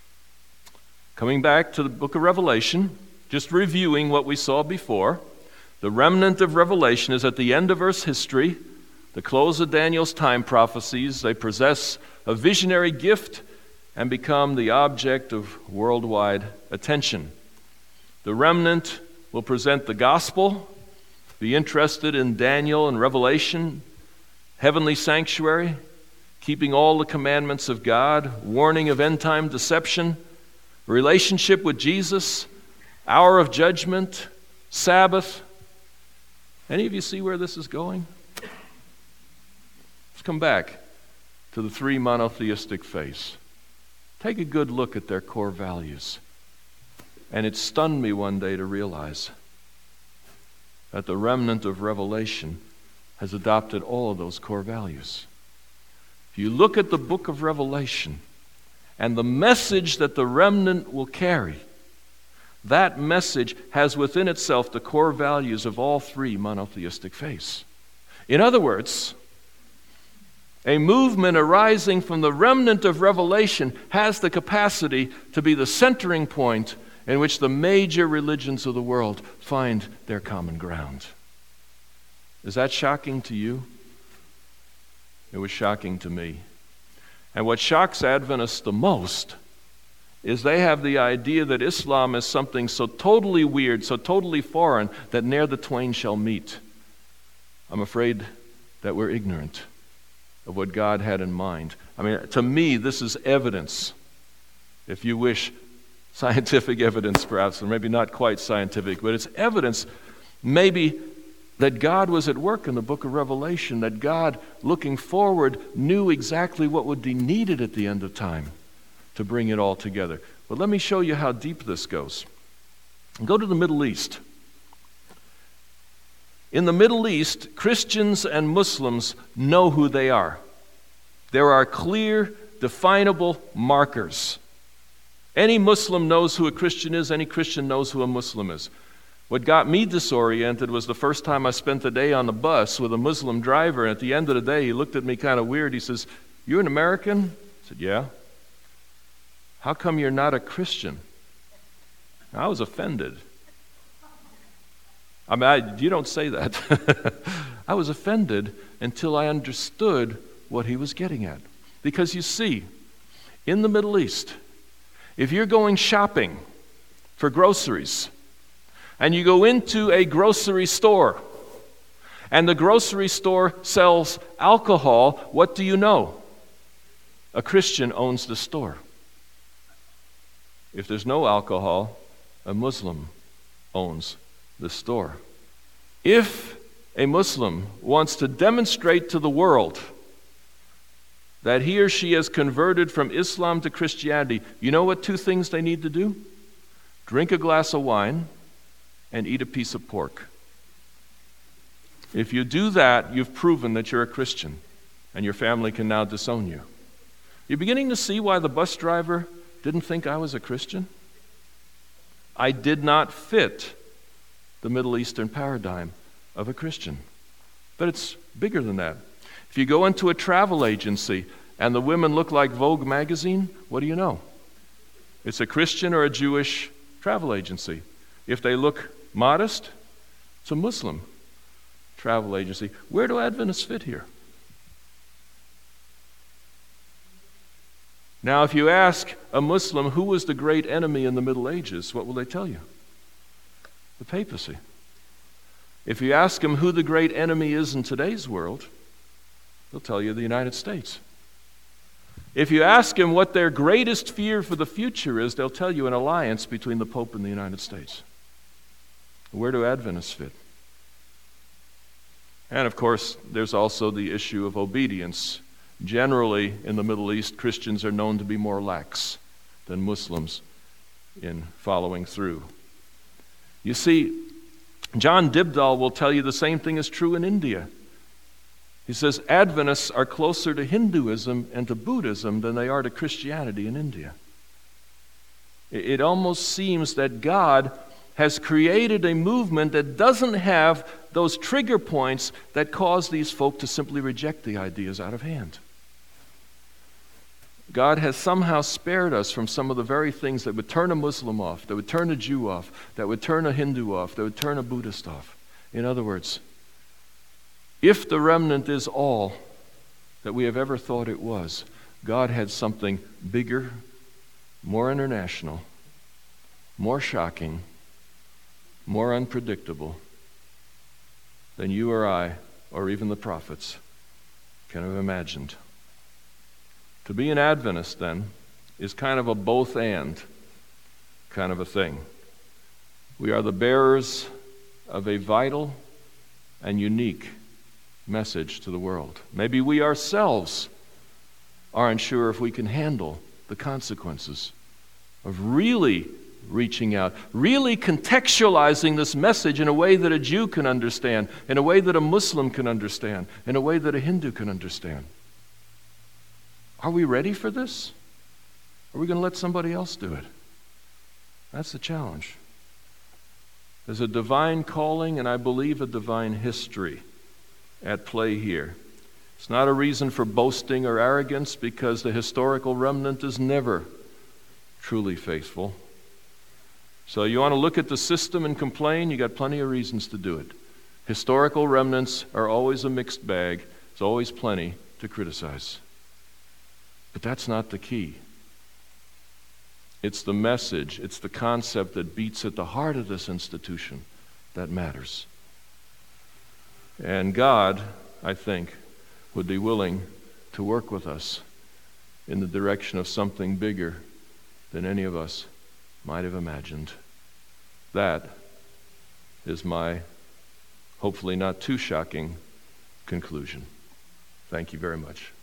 Coming back to the book of Revelation, just reviewing what we saw before, the remnant of Revelation is at the end of Earth's history, the close of Daniel's time prophecies. They possess a visionary gift and become the object of worldwide attention. The remnant will present the gospel, be interested in Daniel and Revelation, heavenly sanctuary, keeping all the commandments of God, warning of end-time deception, relationship with Jesus, hour of judgment, Sabbath, Any of you see where this is going? Let's come back to the three monotheistic faiths. Take a good look at their core values. And it stunned me one day to realize that the remnant of Revelation has adopted all of those core values. If you look at the book of Revelation and the message that the remnant will carry, that message has within itself the core values of all three monotheistic faiths. In other words, a movement arising from the remnant of Revelation has the capacity to be the centering point in which the major religions of the world find their common ground. Is that shocking to you? It was shocking to me. And what shocks Adventists the most is they have the idea that Islam is something so totally weird, so totally foreign, that ne'er the twain shall meet. I'm afraid that we're ignorant of what God had in mind. I mean, to me, this is evidence, if you wish, scientific evidence perhaps, or maybe not quite scientific, but it's evidence maybe that God was at work in the book of Revelation, that God, looking forward, knew exactly what would be needed at the end of time to bring it all together. But let me show you how deep this goes. Go to the Middle East. In the Middle East, Christians and Muslims know who they are. There are clear, definable markers. Any Muslim knows who a Christian is. Any Christian knows who a Muslim is. What got me disoriented was the first time I spent the day on the bus with a Muslim driver, and at the end of the day, he looked at me kind of weird. He says, "You an American?" I said, "Yeah." "How come you're not a Christian?" I was offended. I mean, you don't say that. I was offended until I understood what he was getting at. Because you see, in the Middle East, if you're going shopping for groceries, and you go into a grocery store, and the grocery store sells alcohol, what do you know? A Christian owns the store. If there's no alcohol, a Muslim owns the store. If a Muslim wants to demonstrate to the world that he or she has converted from Islam to Christianity, you know what two things they need to do? Drink a glass of wine and eat a piece of pork. If you do that, you've proven that you're a Christian, and your family can now disown you. You're beginning to see why the bus driver didn't think I was a Christian? I did not fit the Middle Eastern paradigm of a Christian. But it's bigger than that. If you go into a travel agency and the women look like Vogue magazine, what do you know? It's a Christian or a Jewish travel agency. If they look modest, it's a Muslim travel agency. Where do Adventists fit here? Now, if you ask a Muslim who was the great enemy in the Middle Ages, what will they tell you? The papacy. If you ask them who the great enemy is in today's world, they'll tell you the United States. If you ask them what their greatest fear for the future is, they'll tell you an alliance between the Pope and the United States. Where do Adventists fit? And of course, there's also the issue of obedience. Generally, in the Middle East, Christians are known to be more lax than Muslims in following through. You see, John Dibdall will tell you the same thing is true in India. He says Adventists are closer to Hinduism and to Buddhism than they are to Christianity in India. It almost seems that God has created a movement that doesn't have those trigger points that cause these folk to simply reject the ideas out of hand. God has somehow spared us from some of the very things that would turn a Muslim off, that would turn a Jew off, that would turn a Hindu off, that would turn a Buddhist off. In other words, if the remnant is all that we have ever thought it was, God had something bigger, more international, more shocking, more unpredictable than you or I, or even the prophets, can have imagined. To be an Adventist, then, is kind of a both-and kind of a thing. We are the bearers of a vital and unique message to the world. Maybe we ourselves aren't sure if we can handle the consequences of really reaching out, really contextualizing this message in a way that a Jew can understand, in a way that a Muslim can understand, in a way that a Hindu can understand. Are we ready for this? Or are we going to let somebody else do it? That's the challenge. There's a divine calling, and I believe a divine history at play here. It's not a reason for boasting or arrogance, because the historical remnant is never truly faithful. So you want to look at the system and complain? You got plenty of reasons to do it. Historical remnants are always a mixed bag. There's always plenty to criticize. But that's not the key. It's the message, it's the concept that beats at the heart of this institution that matters. And God, I think, would be willing to work with us in the direction of something bigger than any of us might have imagined. That is my, hopefully not too shocking, conclusion. Thank you very much.